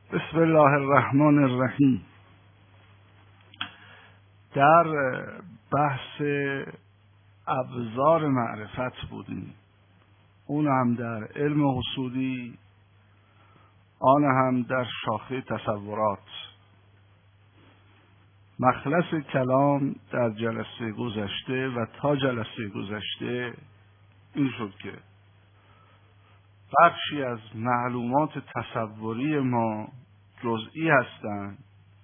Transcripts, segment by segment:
بسم الله الرحمن الرحیم. در بحث ابزار معرفت بودیم، اون هم در علم حصولی، آن هم در شاخه تصورات. مخلص کلام در جلسه گذشته و تا جلسه گذشته این شد که بخشی از معلومات تصوری ما جزئی هستند،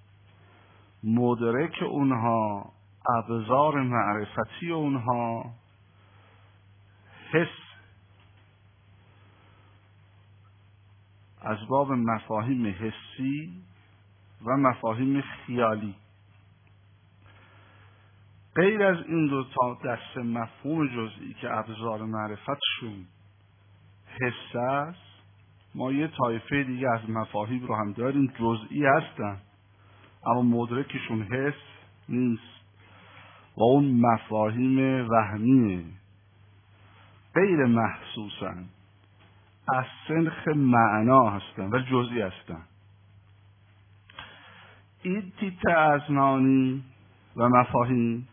مدرک اونها، ابزار معرفتی اونها حس، از باب مفاهیم حسی و مفاهیم خیالی. غیر از این دو تا دسته مفهوم جزئی که ابزار معرفتشون حس است، ما یه طایفه دیگه از مفاهیم رو هم داریم جزئی هستن اما مدرکشون حس نیست و اون مفاهیم وهمیه، غیر محسوسن، از سنخ معنا هستن و جزئی هستن. این تیپ از معانی و مفاهیم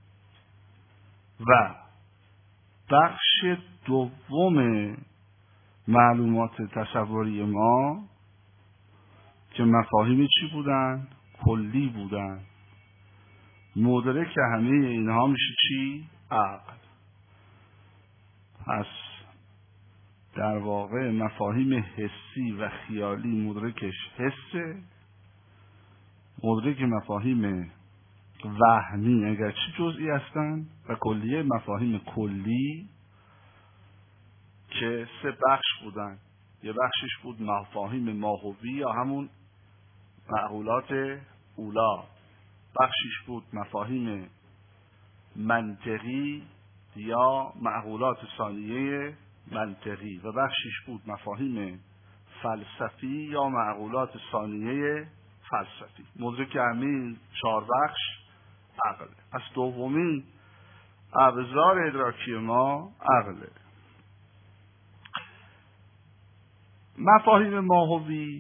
و بخش دوم معلومات تصوری ما که مفاهیم چی بودن؟ کلی بودن. مدرک همه اینها میشه چی؟ عقل. پس در واقع مفاهیم حسی و خیالی مدرکش حسه، مدرک مفاهیم وهمی اگرچه جزئی هستن و کلیه مفاهیم کلی که سه بخش بودن. یه بخشش بود مفاهیم ماهوی یا همون معقولات اولا، بخشش بود مفاهیم منطقی یا معقولات ثانیه منطقی و بخشش بود مفاهیم فلسفی یا معقولات ثانیه فلسفی. مدرک همین چهار بخش عقله. پس دومین ابزار ادراکی ما عقله. مفاهیم ماهوی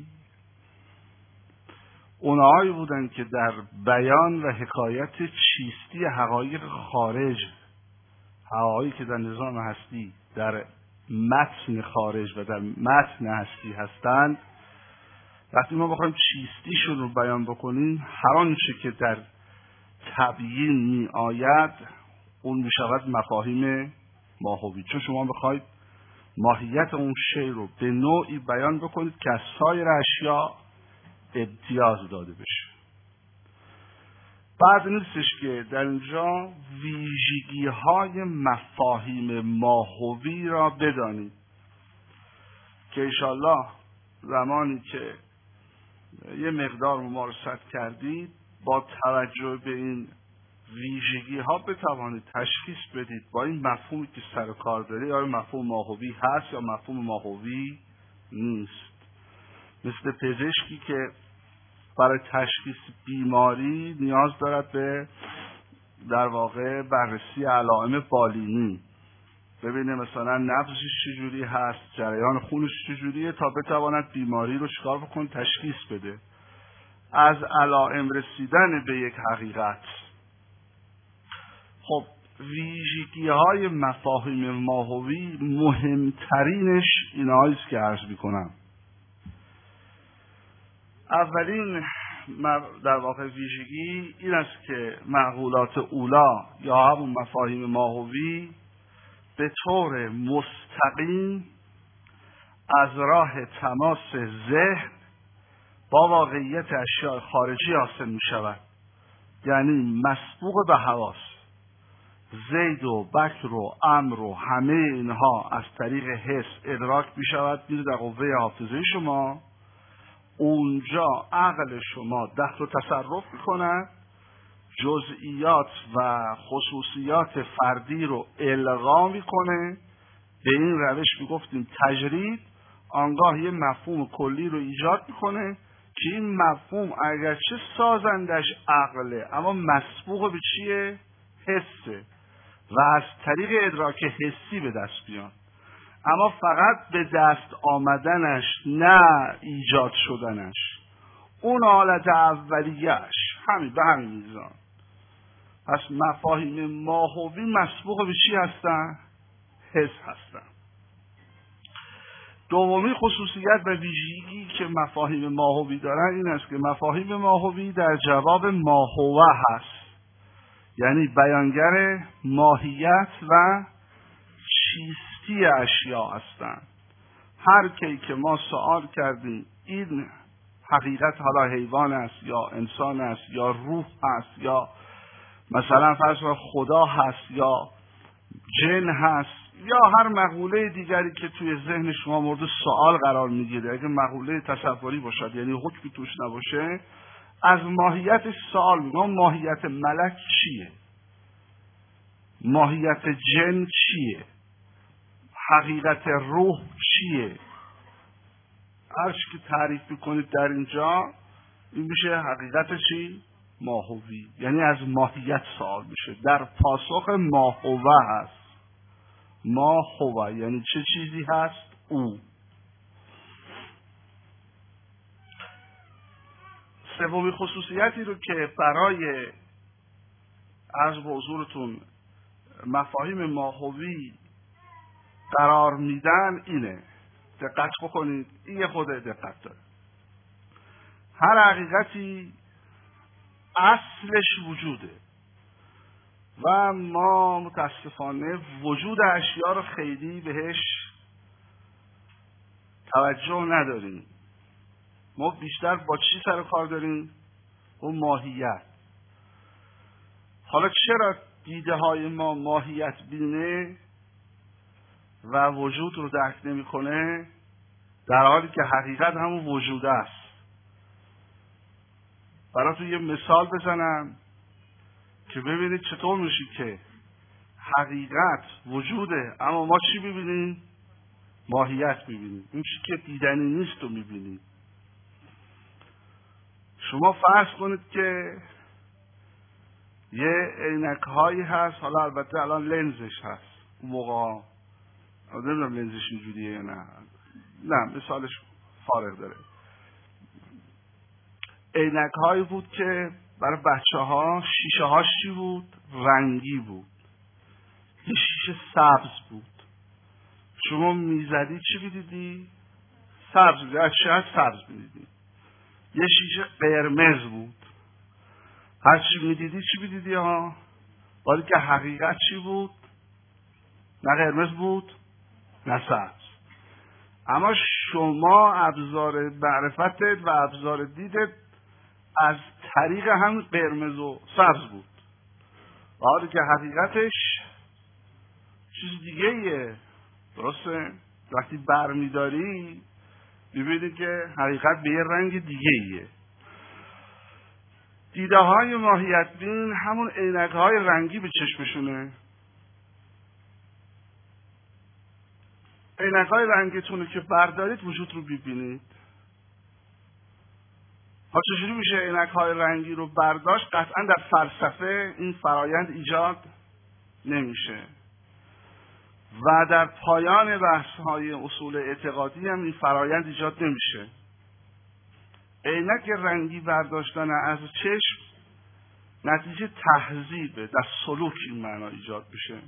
اونهایی بودن که در بیان و حکایت چیستی حقایق خارج، حقایقی که در نظام هستی در متن خارج و در متن هستی هستند، وقتی ما بخوایم چیستیشون رو بیان بکنیم، هر آنچه که در تبیین می آید اون می شود مفاهیم ماهوی. چون شما بخواید ماهیت اون شی رو به نوعی بیان بکنید که از سایر اشیاء امتیاز داده بشه. بعد نیستش که در اینجا ویژگی های مفاهیم ماهوی را بدانید که انشالله زمانی که یه مقدار ممارست کردید با توجه به این ویژگی ها بتوانید تشخیص بدید با این مفهومی که سر کار داره یا مفهوم ماهوی هست یا مفهوم ماهوی نیست. مثل پزشکی که برای تشخیص بیماری نیاز دارد به در واقع بررسی علائم بالینی، ببینه مثلا نبضش چجوری هست، جریان خونش چجوریه، تا بتواند بیماری رو چیکار بکنه، تشخیص بده. از علائم رسیدن به یک حقیقت. خب ویژگی های مفاهیم ماهوی مهمترینش اینهاییست که عرض میکنم. اولین در واقع ویژگی این است که معقولات اولا یا همون مفاهیم ماهوی به طور مستقیم از راه تماس ذهن با واقعیت اشیاء خارجی حاصل می شود. یعنی مسبوق به حواس. زید و بکر و امر و همه اینها از طریق حس ادراک می شود، میره در قوه حافظه شما. اونجا عقل شما دخل و تصرف می کند، جزئیات و خصوصیات فردی رو الغا می کنه. به این روش می گفتیم تجرید. آنگاه یه مفهوم کلی رو ایجاد می کنه که این مفهوم اگرچه سازندش عقله اما مسبوق به چیه؟ حسه و از طریق ادراک حسی به دست بیان. اما فقط به دست آمدنش، نه ایجاد شدنش. اون حالت اولیه‌اش همین به همین میزان. پس مفاهیم ماهوی مسبوق به چی هستن؟ حس هستن. دومی خصوصیت و ویژگی که مفاهیم ماهوی دارن این است که مفاهیم ماهوی در جواب ماهوه هست، یعنی بیانگر ماهیت و چیستی اشیا هستند. هر کی که ما سوال کردیم این حقیقت حالا حیوان است یا انسان است یا روح است یا مثلا فرض کن خدا هست یا جن هست یا هر مقوله دیگری که توی ذهن شما مورد سوال قرار میگیره، اگه مقوله تصوری باشد یعنی حکمی توش نباشه، از ماهیتش سوال میگم. ماهیت ملک چیه؟ ماهیت جن چیه؟ حقیقت روح چیه؟ هر چی که تعریف بکنید در اینجا این میشه حقیقت چی؟ ماهوی، یعنی از ماهیت سوال میشه. در پاسخ ماهوه هست. ماهوه یعنی چه چیزی هست؟ او. سومین خصوصیتی رو که برای عرض به حضورتون مفاهیم ماهوی قرار میدن اینه، دقت بکنید، این خود دقت داره. هر حقیقتی اصلش وجوده و ما متاسفانه وجود اشیا رو خیلی بهش توجه نداریم. ما بیشتر با چی سر کار داریم؟ اون ماهیت. حالا چرا دیده های ما ماهیت بینه و وجود رو درک نمی‌کنه در حالی که حقیقت همون وجود است؟ براتون یه مثال بزنم که ببینید چطور میشه که حقیقت وجوده اما ما چی ببینیم؟ ماهیت ببینیم. این چی که دیدنی نیست رو میبینیم. شما فرض کنید که یه عینک هایی هست، حالا البته الان لنزش هست، اون موقع نمیدونم لنزش اینجوریه یا نه مثالش فارغ داره. عینک هایی بود که برای بچه ها شیشه هاش چی بود؟ رنگی بود. یه شیشه سبز بود، شما میزدی چی میدیدی؟ سبز بود، از چه سبز میدیدی. یه شیشه قرمز بود، هر چی میدیدی چی میدیدی ها؟ ولی که حقیقت چی بود؟ نه قرمز بود نه سبز. اما شما ابزار معرفتت و ابزار دیدت از طریق هم قرمز و سبز بود، حالی که حقیقتش چیز دیگه ایه. درسته؟ وقتی برمیداری ببینید که حقیقت به یه رنگ دیگه ایه. دیده های ماهیت بین همون عینک های رنگی به چشمشونه. عینک های رنگیتونه که بردارید وجود رو ببینید. ها چجوری میشه عینک های رنگی رو برداشت؟ قطعا در فلسفه این فرایند ایجاد نمیشه و در پایان بحث های اصول اعتقادی هم این فرایند ایجاد نمیشه. عینک رنگی برداشتن از چشم نتیجه تهذیبه، در سلوک این معنا ایجاد بشه.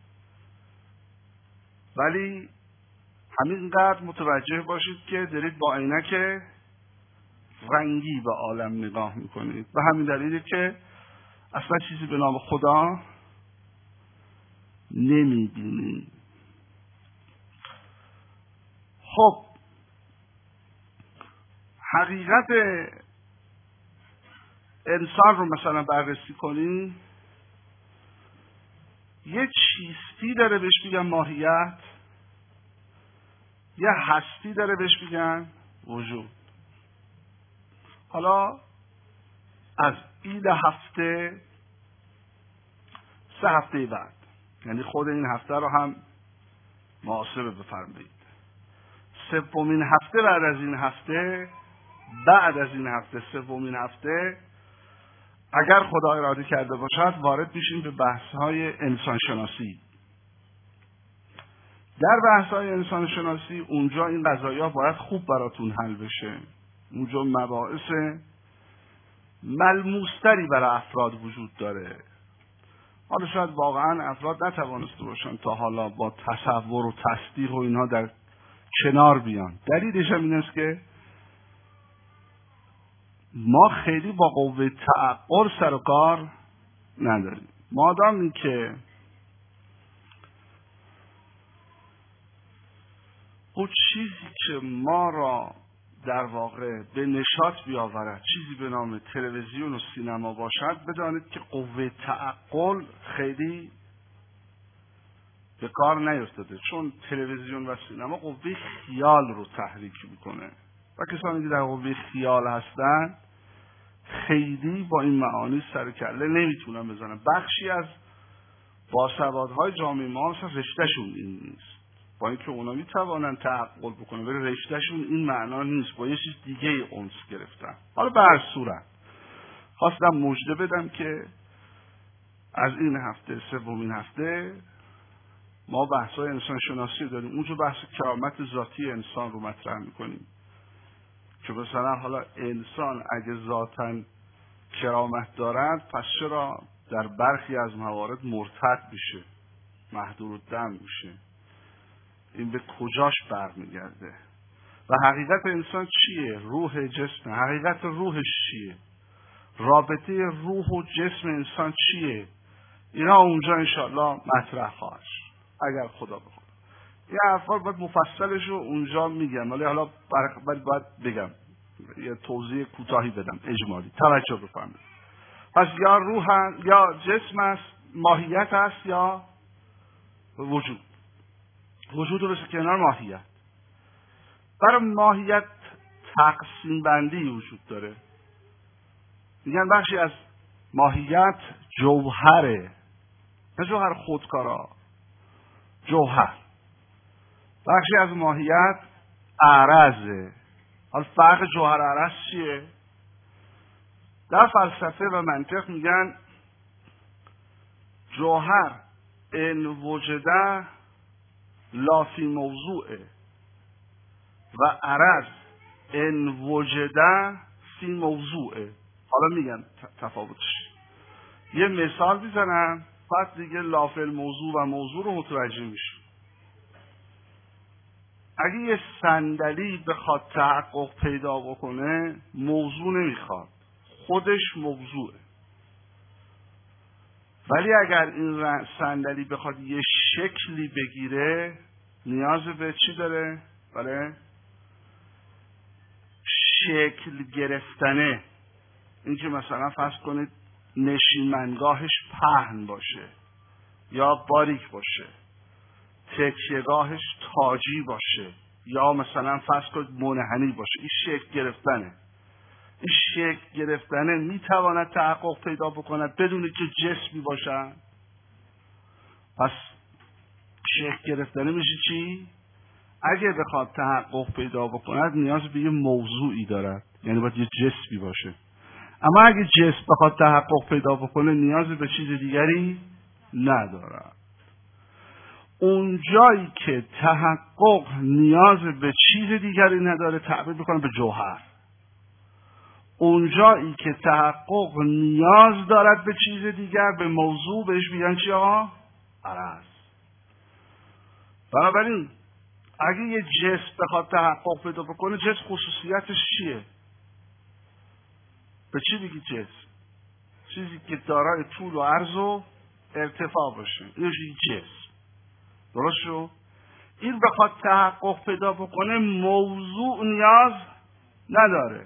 ولی همینقدر متوجه باشید که دارید با عینک رنگی به عالم نگاه میکنید. به همین دلیله که اصلا چیزی به نام خدا نمیبینید. خب حقیقت انسان رو مثلا بررسی کنیم، یه چیستی داره بهش میگن ماهیت، یه هستی داره بهش میگن وجود. حالا از این هفته 3 هفته بعد، یعنی خود این هفته رو هم محاسبه بفرمایید، 3مین هفته بعد از این هفته، بعد از این هفته 3مین هفته اگر خدا اراده کرده باشد وارد میشیم به بحث‌های انسانشناسی. در بحث‌های انسانشناسی اونجا این قضایا باید خوب براتون حل بشه. اونجا مباحث ملموستری برای افراد وجود داره. حالا شاید واقعا افراد نتوانسته باشن تا حالا با تصور و تصدیق و اینها در کنار بیان. دلیلش هم این است که ما خیلی با قوه تعقل سر و کار نداریم. مادامی که اون چیزی که ما را در واقع به نشاط بیاورد چیزی به نام تلویزیون و سینما باشد، بدانید که قوه تعقل خیلی به کار نیفتاده، چون تلویزیون و سینما قوه خیال رو تحریک میکنه و کسانی که در قوه خیال هستن خیلی با این معانی سر کله نمیتونن بزنن. بخشی از باسوادهای جامعه ما مثلا رشتهشون این نیست، با اینکه اونا میتوانن تعقل بکنن ولی رشتهشون این معنا نیست، با یه چیز دیگه اونس گرفتن. حالا به هر صورت خواستم مژده بدم که از این هفته، سومین هفته، ما بحث‌های انسان شناسی داریم. اونجا بحث کرامت ذاتی انسان رو مطرح میکنیم که مثلا حالا انسان اگه ذاتاً کرامت دارد پس چرا در برخی از موارد مرتد میشه، محدودالدم میشه؟ این به کجاش برمیگرده؟ و حقیقت انسان چیه؟ روح جسم. حقیقت روحش چیه؟ رابطه روح و جسم انسان چیه؟ اینا اونجا انشاءالله مطرح خواهد اگر خدا بخواد. یه حرفا باید مفصلش رو اونجا میگم، ولی حالا باید بگم، یه توضیح کوتاهی بدم اجمالی، توجه بفرمایید. پس یا روح یا جسم است، ماهیت است یا وجود. وجود رو بسید کنار ماهیت. برای ماهیت تقسیم بندی وجود داره. میگن بخشی از ماهیت جوهره، نه جوهر خودکارا، جوهر. بخشی از ماهیت عرضه. حالا فرق جوهر عرض چیه؟ در فلسفه و منطق میگن جوهر ان وجده لا فی موضوعه و عرض ان وجده فی موضوعه. حالا میگن تفاوتش. یه مثال میزنم بعد دیگه لا فی الموضوع و موضوع رو متوجه میشه. اگه یه صندلی بخواد تحقق پیدا بکنه موضوع نمیخواد، خودش موضوعه. ولی اگر این صندلی بخواد یه شکلی بگیره نیاز به چی داره؟ بله؟ شکل گرفتنه. این که مثلا فرض کنید نشیمنگاهش پهن باشه یا باریک باشه، تکیهگاهش تاجی باشه یا مثلا فرض کنید منحنی باشه، این شکل گرفتنه. این شکل گرفتنه میتواند تحقق پیدا بکند بدون که جسمی باشن. پس شکل گرفتنه میشه چی؟ اگه بخواد تحقق پیدا بکند نیاز به یه موضوعی دارد، یعنی باید یه جسمی باشه. اما اگه جسم بخواد تحقق پیدا بکنه نیاز به چیز دیگری ندارد. اون جایی که تحقق نیاز به چیز دیگری نداره تعبیر بکنه به جوهر. اون جایی که تحقق نیاز دارد به چیز دیگر، به موضوع، بهش میگن چی آقا؟ عرض. بنابراین اگه یه جسم بخواد تحقق پیدا بکنه جسم خصوصیتش چیه؟ به چی بگی جسم؟ چیزی که دارای طول و عرض و ارتفاع باشه، اینش جسم. درست شو؟ این بخواد تحقق پیدا بکنه موضوع نیاز نداره.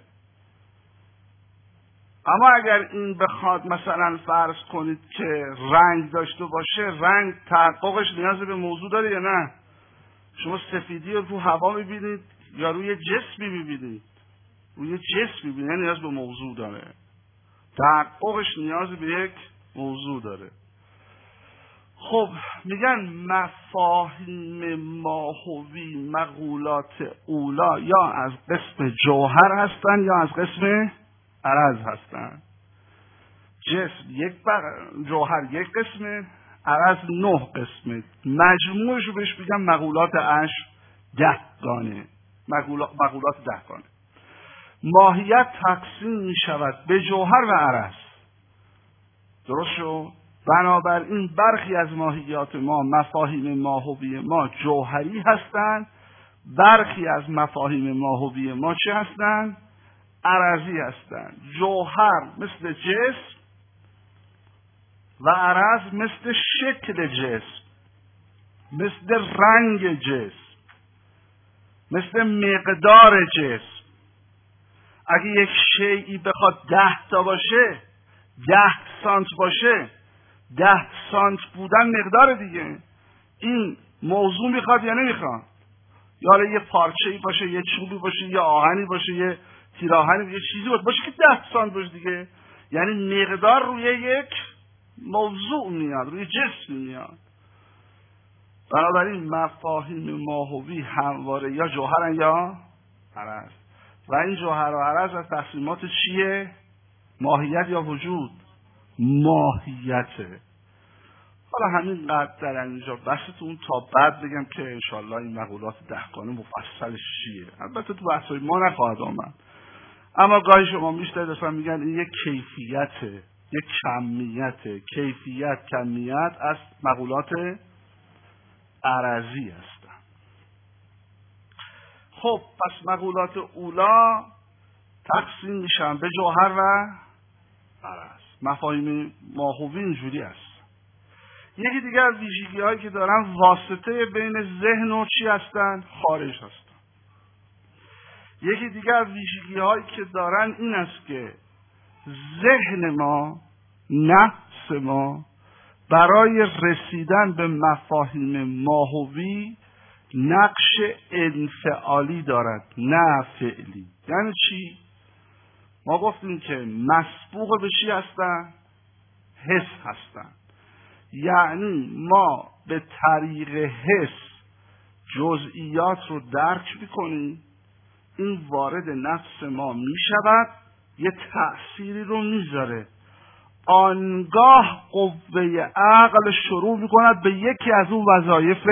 اما اگر این بخواد مثلا فرض کنید که رنگ داشته باشه، رنگ تحققش نیاز به موضوع داره یا نه؟ شما سفیدی رو هوا میبینید یا روی جسمی میبینید؟ روی جسم میبینید، نیاز به موضوع داره. تحققش نیاز به یک موضوع داره. خب میگن مفاهیم ماهوی مقولات اولا یا از قسم جوهر هستن یا از قسم عرض هستن. جسم جوهر یک قسمه، عرض 9 قسمه. مجموعش رو بهش میگن مقولات 10 گانه. مقولات 10 گانه. ماهیت تقسیم می شود به جوهر و عرض. درست شد؟ بنابراین برخی از ماهیات ما، مفاهیم ماهوی ما جوهری هستند، برخی از مفاهیم ماهوی ما چه هستند؟ عرضی هستند. جوهر مثل جسم و عرض مثل شکل جسم، مثل رنگ جسم، مثل مقدار جسم. اگه یک شیئی بخواد 10 تا باشه، 10 سانت باشه، 10 سانت بودن مقدار دیگه. این موضوع میخواد یا نمیخواد؟ یا یه پارچه‌ای باشه، یه چوبی باشه، یه آهنی باشه، یه تیراهنی، یه چیزی باشه که 10 سانت باشه دیگه. یعنی مقدار روی یک موضوع میاد، روی جسم میاد. بنابراین مفاهیم ماهوی همواره یا جوهرن یا عرض. و این جوهر و عرض از تقسیمات چیه؟ ماهیت یا وجود؟ ماهیته. حالا همین قدر در اینجا بحثتون تا بعد بگم که انشالله این مقولات دهقانی مفصلش چیه. البته تو بحثای ما نخواهد آمد، اما گاهی شما میشنوید اصلا میگن این یک کیفیته، یک کمیته. کیفیت، کمیت از مقولات عرضی هستن. خب پس مقولات اولا تقسیم میشن به جوهر و عرض. مفاهیم ماهوی اینجوری است. یکی دیگر ویژگی هایی که دارن واسطه بین ذهن و چی هستن؟ خارج هستن. یکی دیگر ویژگی هایی که دارن این است که ذهن ما، نفس ما برای رسیدن به مفاهیم ماهوی نقش انفعالی دارد، نه فعلی. یعنی چی؟ ما گفتیم که مسبوق به چی هستن؟ حس هستن. یعنی ما به طریق حس جزئیات رو درک میکنیم، این وارد نفس ما میشود، یه تأثیری رو میذاره، آنگاه قوه عقل شروع میکند به یکی از اون وظایف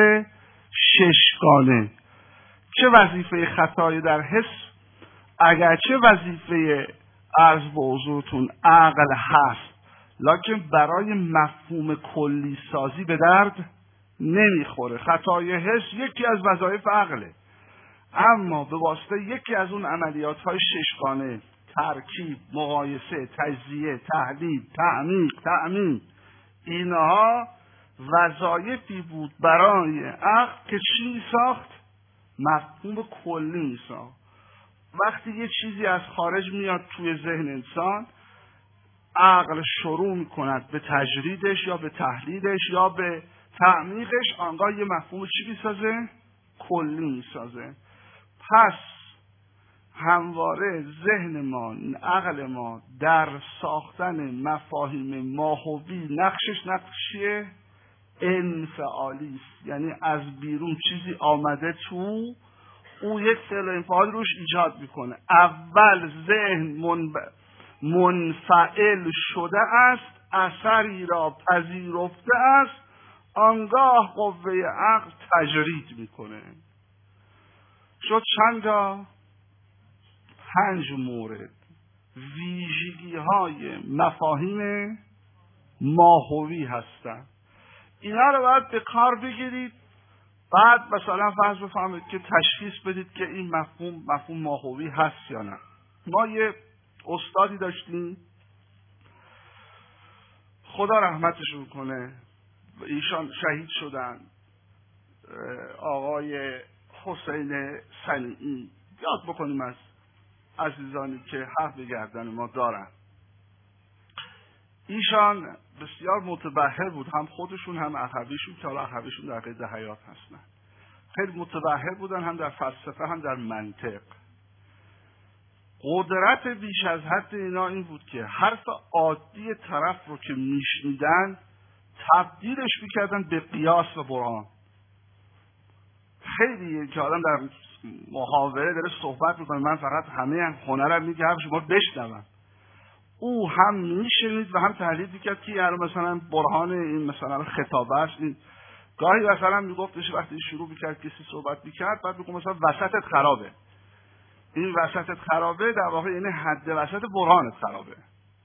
ششگانه. چه وظیفه خطایی در حس؟ اگرچه وظیفه عرض به حضورتون عقل هست، لکن برای مفهوم کلی سازی به درد نمیخوره. خطای حس یکی از وظایف عقله، اما به واسطه یکی از اون عملیات های ششگانه، ترکیب، مقایسه، تجزیه، تحلیل، تعمیق، تأمین، اینها وظایفی بود برای عقل که چی ساخت؟ مفهوم کلی ساخت. وقتی یه چیزی از خارج میاد توی ذهن انسان، عقل شروع میکند به تجریدش یا به تحلیلش یا به تعمیقش، آنگاه یه مفهوم چی میسازه؟ کلی میسازه. پس همواره ذهن ما، عقل ما در ساختن مفاهیم ماهوی نقشش نقشیه انفعالی است. یعنی از بیرون چیزی آمده تو، او یک فعل انفعال روش ایجاد میکنه. اول ذهن منفعل شده است، اثری را پذیرفته است، آنگاه قوه عقل تجرید میکنه. شد چند تا؟ 5 مورد ویژگی های مفاهیم ماهوی هستند. اینا رو باید به کار بگیرید. بعد مثلا فرض بفرمایید که تشخیص بدید که این مفهوم ماهوی هست یا نه. ما یه استادی داشتیم، خدا رحمتشون کنه، ایشان شهید شدن، آقای حسین صنیعی. یاد بکنیم از عزیزانی که حق به گردن ما دارن. ایشان بسیار متبحر بود، هم خودشون هم اخویشون، که حالا اخویشون در قید حیات هستن. خیلی متبحر بودن، هم در فلسفه هم در منطق. قدرت بیش از حد اینا این بود که حرف عادی طرف رو که میشنیدن تبدیلش میکردن به قیاس و برهان. خیلی که آدم در محاوره داره صحبت میکنه، من فقط همه هنرم میگه حرف شما بشنوم، او هم میشنید و هم تحلیل میکرد که یعنی مثلا برهان این مثلا خطابه است. این گاهی مثلا میگفتش وقتی شروع میکرد کسی صحبت میکرد، بعد میگم مثلا وسطت خرابه، این وسطت خرابه در واقع یعنی حد وسط برهانت خرابه.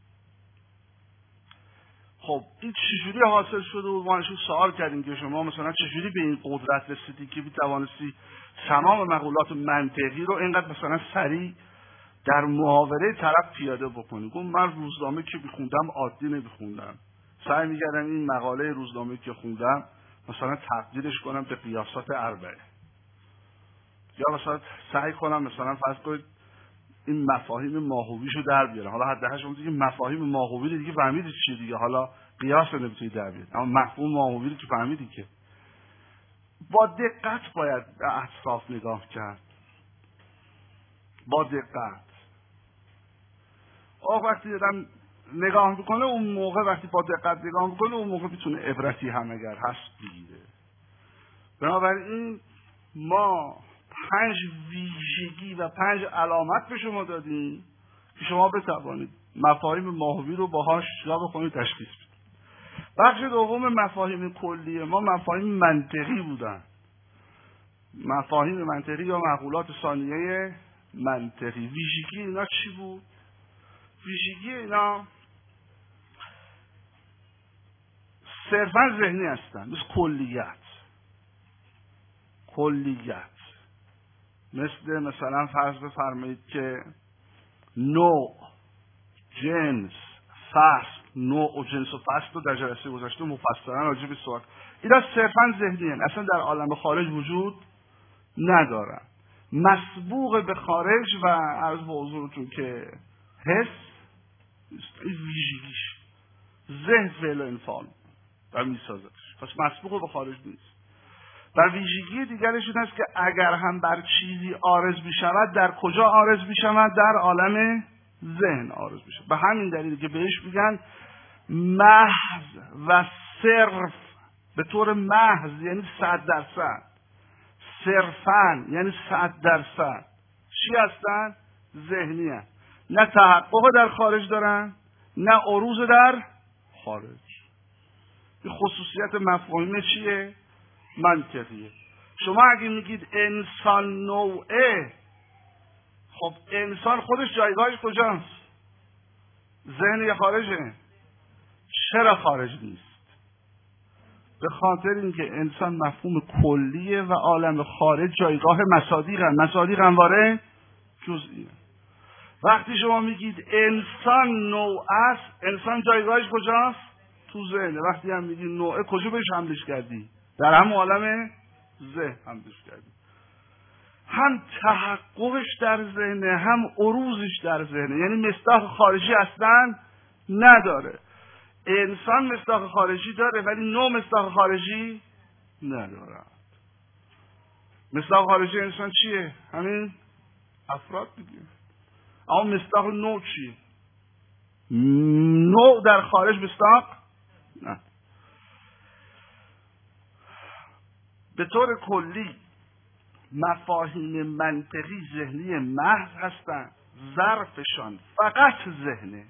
خب این چجوری حاصل شده و ما ازشون سوال کردیم که شما مثلا چجوری به این قدرت رسیدی که توانستی تمام مقولات منطقی رو اینقدر مثلا سریع در محاوره طرف پیاده بکنی؟ گفت من روزنامه که میخوندم عادی نمیخوندم، سعی میکردم این مقاله روزنامه که خوندم مثلا تبدیلش کنم به قیاسات اربعه، یا مثلا سعی کنم مثلا فرض کنید این مفاهیم ماهویشو در بیارم. حالا حداقل شما دیگه مفاهیم ماهوی دیگه فهمیدید چیه دیگه، حالا قیاس رو نمیتونید در بیارید، اما مفهوم ماهوی رو که فهمیدید که با دقت باید به اطراف نگاه کرد، با دقت. وقتی آدم نگاه میکنه اون موقع، وقتی با دقت نگاه میکنه اون موقع میتونه عبرتی هم اگر هست بگیره. بنابراین ما 5 ویژگی و 5 علامت به شما دادیم که شما بتوانید مفاهیم ماهوی رو باهاش جا بکنید، تشخیص بدید. بخش دوم مفاهیم کلی ما مفاهیم منطقی بودن. مفاهیم منطقی یا معقولات ثانیه منطقی. ویژگی اینا چی بود؟ ویژگی اینا صرفا ذهنی هستن، مثل کلیت، مثلا فرض بفرمایید که نوع، جنس، فصل. نوع و جنس و فصل رو در جلسه گذشته مفصلا راجع به صحبت. اینا صرفا ذهنی هستن، اصلا در عالم خارج وجود ندارن، مسبوق به خارج و عرض به حضورتون که حس این ویژگیش، ذهن فعل و انفعال و میسازتش، پس مسبوق به خارج نیست. و ویژگی دیگرش این است که اگر هم بر چیزی عارض میشود، در کجا عارض میشود؟ در عالم ذهن عارض میشه. به همین دلیل که بهش میگن محض و صرف. به طور محض یعنی 100%، صرفاً یعنی 100%. چی هستن؟ ذهنی هستن، نه تحقق در خارج دارن نه عروض در خارج. این خصوصیت مفاهیم چیه؟ منطقیه. شما اگه میگید انسان نوعه، خب انسان خودش جایگاهش کجاست؟ ذهن یا خارجه؟ چرا خارج نیست؟ به خاطر اینکه انسان مفهوم کلیه و عالم خارج جایگاه مصادیق همواره جزئیه. وقتی شما میگید انسان نوع است، انسان جایگاهش کجاست؟ تو ذهنه. وقتی هم میگید نوعه، کجا بهش حملش کردی؟ در هم عالم ذهن حملش کردی. هم تحققش در ذهنه، هم عروضش در ذهنه، یعنی مصداق خارجی اصلا نداره. انسان مصداق خارجی داره ولی نوع مصداق خارجی نداره. مصداق خارجی انسان چیه؟ همین افراد دیگه. اما مصداق نوع چیه؟ نوع در خارج مصداق نه. به طور کلی مفاهیم منطقی ذهنی محض هستند، ظرفشان فقط ذهنه.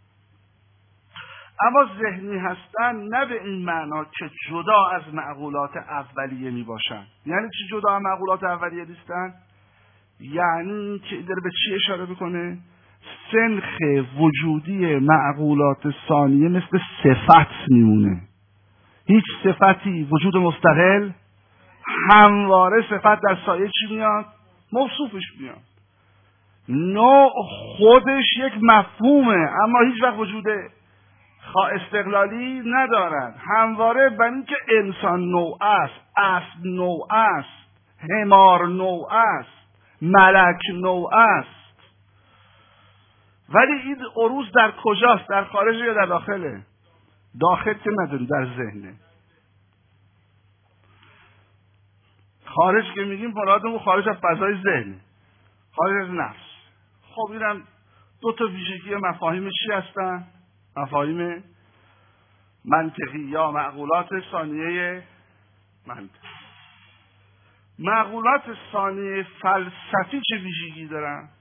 اما ذهنی هستن نه به این معنا که جدا از معقولات اولیه می باشن. یعنی چی جدا از معقولات اولیه نیستن؟ یعنی که داره به چی اشاره میکنه؟ سنخ وجودی معقولات ثانیه مثل صفت میمونه. هیچ صفتی وجود مستقل، همواره صفت در سایه چی میاد؟ موصوفش میاد. نوع خودش یک مفهومه اما هیچ وقت وجود استقلالی ندارن. همواره بر این که انسان نوع است، اسب نوع است، حمار نوع است، ملک نوع است. ولی این عروض در کجاست؟ در خارج یا در داخله؟ داخل که نداری، در ذهنه. خارج که میگیم مرادمون خارج از فضای ذهن، خارج از نفس. خب اینم دو تا ویژگی مفاهیم چی هستن؟ مفاهیم منطقی یا معقولات ثانیه منطق. معقولات ثانیه فلسفی چه ویژگی دارن؟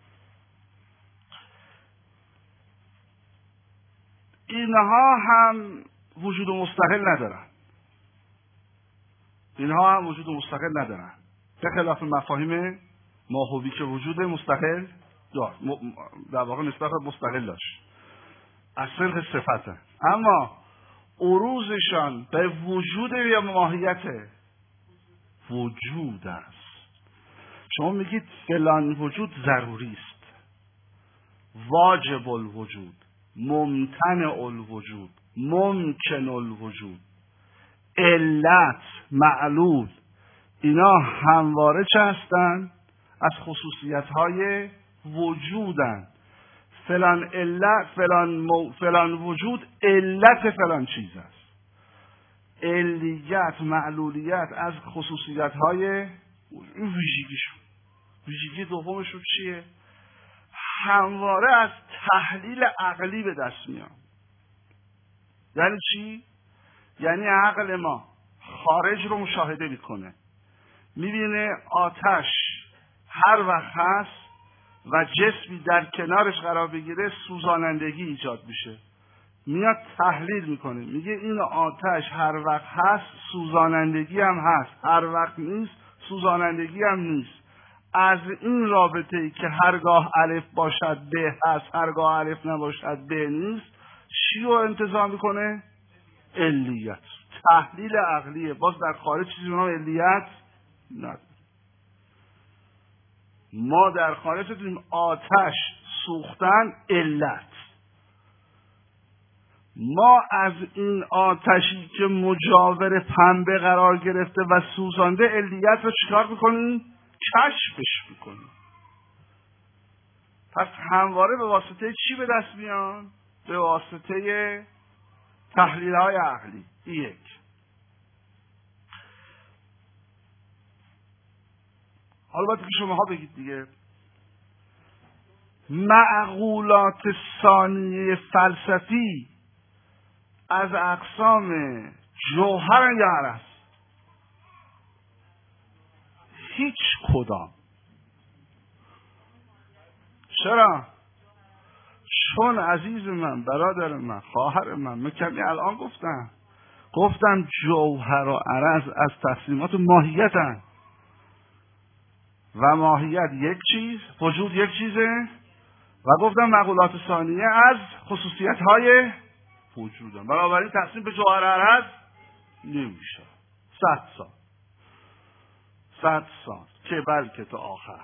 اینها هم وجود مستقل ندارن. به خلاف مفاهیم ماهوی که وجود مستقل داشت، در واقع نسبت مستقل داشت، از صنف صفته، اما عروضشان به وجود یا ماهیت وجود است. شما میگید فلان وجود ضروری است، واجب الوجود، ممتنع الوجود، ممکن الوجود، علت، معلول، اینا همواره چه هستن؟ از خصوصیت‌های وجودن. فلان علت، فلان وجود علت فلان چیز است. علیت، معلولیت از خصوصیت‌های ویژگیشون. ویژگی دومشون چیه؟ همواره از تحلیل عقلی به دست میان. یعنی چی؟ یعنی عقل ما خارج رو مشاهده میکنه، میبینه آتش هر وقت هست و جسمی در کنارش قرار بگیره سوزانندگی ایجاد میشه، میاد تحلیل میکنه، میگه این آتش هر وقت هست سوزانندگی هم هست، هر وقت نیست سوزانندگی هم نیست. از این رابطه ای که هرگاه الف باشد ب هست، هرگاه الف نباشد ب نیست، چی رو انتزاع میکنه؟ علیت. تحلیل عقلیه. باز در خارج چیزی به نام علیت نداره. ما در خارج داریم آتش سوختن علت. ما از این آتشی که مجاور پنبه قرار گرفته و سوزانده علیت رو چیکار میکنیم؟ کشفش میکنیم. پس همواره به واسطه چی به دست میان؟ به واسطه تحلیل های عقلی. یک. حالا باید که شماها بگید دیگه، معقولات ثانیه فلسفی از اقسام جوهر یا عرض؟ هیچ کدام. چرا؟ چون عزیز من، برادر من، خواهر من کمی الان گفتم جوهر و عرض از تقسیمات ماهیتن و ماهیت یک چیز، وجود یک چیزه، و گفتم معقولات ثانیه از خصوصیت های وجودن. بنابراین تقسیم به جوهر عرض نمیشه. 100 سال که بلکه تا آخر.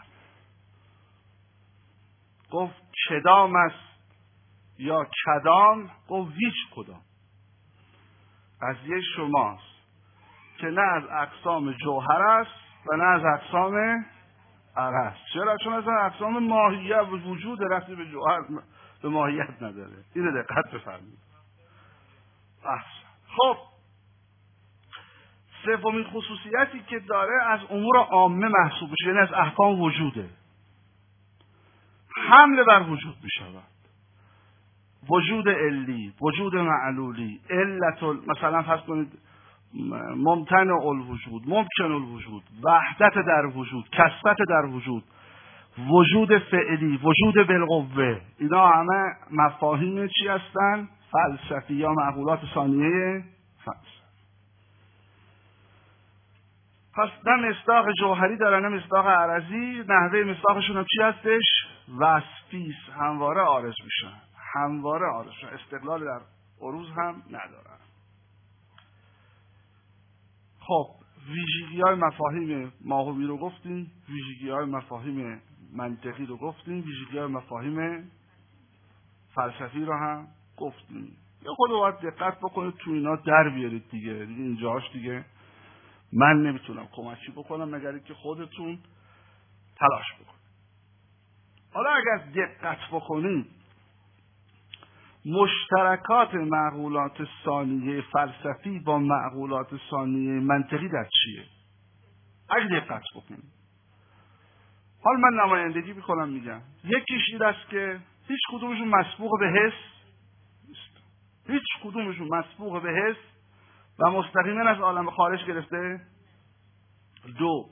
گفت کدام است یا کدام؟ گفت هیچ کدام. قضیه شماست که نه از اقسام جوهر است و نه از اقسام عرض. چرا؟ چون از اقسام ماهیت وجود رفتی به جوهر به ماهیت نداره. اینو دقت بفرمایید. خب سومین خصوصیتی که داره از امور عامه محسوب میشه، یعنی از احکام وجوده. حمله بر وجود میشود. وجود علی، وجود معلولی، علت مثلا فرض کنید ممتنع الوجود، ممکن الوجود، وحدت در وجود، کثرت در وجود، وجود فعلی، وجود بالقوه، اینا همه مفاهیم چی هستن؟ فلسفی یا معقولات ثانیه فلسفی. پس نه مصداق جوهری دارن نه مصداق عرضی. نحوه مصداقشون هم چی هستش؟ وصفی است. همواره عارض میشن. استقلال در عروض هم ندارن. خب ویژگی‌های مفاهیم ماهوی رو گفتیم، ویژگی‌های مفاهیم منطقی رو گفتیم، ویژگی‌های مفاهیم فلسفی رو هم گفتیم. یه خود باید دقت بکنید تو اینا در بیارید دیگه. اینجاش دیگه من نمیتونم کمکی بکنم مگر اینکه خودتون تلاش بکنید. حالا اگر دقت بکنید مشترکات معقولات ثانیه فلسفی با معقولات ثانیه منطقی در چیه؟ اگه دقت بکنید. حالا من نمایندگی میکنم میگم یکیش این است که هیچ کدومشون مسبوق به حس نیست. هیچ کدومشون مسبوق به حس و مستقیما از عالم خارج گرفته. 2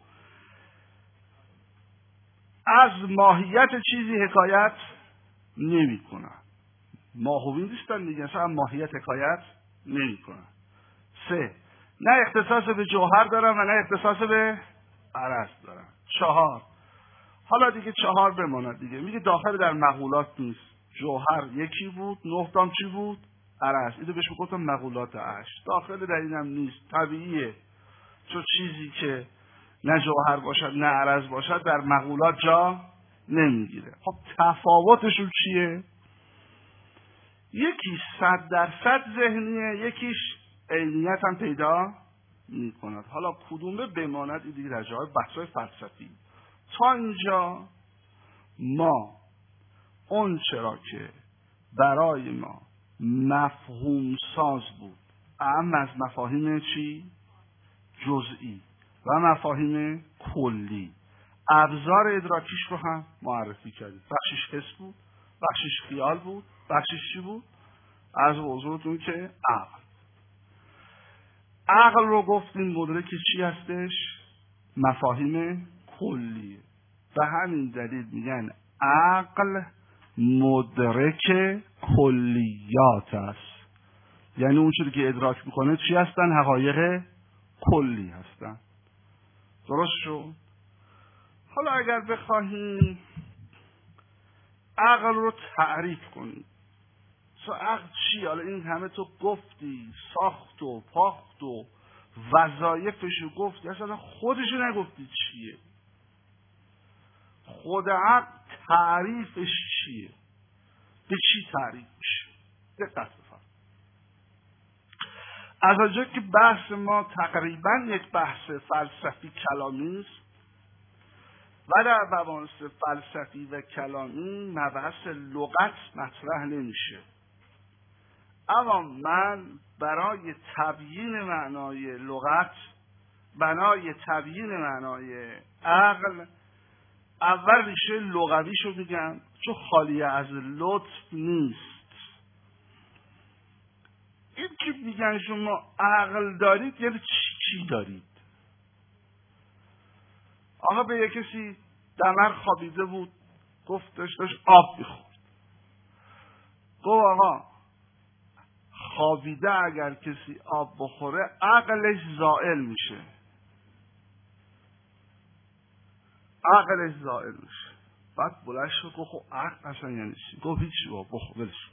از ماهیت چیزی حکایت نمی کنن. ماهوی نیستن دیگه، اصلا ماهیت حکایت نمی کنن. 3 نه اختصاص به جوهر دارن و نه اختصاص به عرض دارن. 4 حالا دیگه 4 بماند دیگه. میگه داخل در مقولات نیست. جوهر یکی بود، 9 تام چی بود؟ عرض. اینو بهش گفتم مقولات 8. داخل در اینم نیست. طبیعیه. چون چیزی که نه جوهر باشد نه عرض باشد در مقولات جا نمیگیره. خب تفاوتشون چیه؟ یکی 100% ذهنیه، یکیش عینیت هم پیدا میکند. حالا کدومه بماند این دیگه در جای بحث‌های فلسفی. تا اینجا ما اون چرا که برای ما مفهوم ساز بود، اهم از مفاهیم چی؟ جزئی و مفاهیم کلی، ابزار ادراکیش رو هم معرفی کردیم. بخشش حس بود، بخشش خیال بود، بخشش چی بود؟ از حضورتون که عقل رو گفتیم مدرک چی هستش؟ مفاهیم کلی. به همین دلیل میگن عقل مدرک کلیات است. یعنی اون چیزی که ادراک میکنه چی هستن؟ حقایق کلی هستن. درست شد؟ حالا اگر بخواهیم عقل رو تعریف کنیم، عقل چی؟ حالا این همه تو گفتی، ساخت و پاخت و وظایفشو گفتی، اصلا خودشو نگفتی چیه. خود عقل تعریفش چیه؟ به چی تعریف میشه؟ دقت بفرمایید. از آنجا که بحث ما تقریبا یک بحث فلسفی کلامی است و در مباحث فلسفی و کلامی مبحث لغت مطرح نمیشه، اما من برای تبیین معنای لغت، برای تبیین معنای عقل، اول ریشه لغویشو میگم چون خالی از لطف نیست. این که میگن شما عقل دارید یعنی چی دارید؟ آقا به یک کسی دمر خوابیده بود، گفتش داشت آب میخورد، گفت آقا خوابیده اگر کسی آب بخوره عقلش زائل میشه، عقلش زائل میشه. بعد بلند شد گفت خب عقل اصلا یعنی چی؟ گفت هیچی بابا بخور ولش.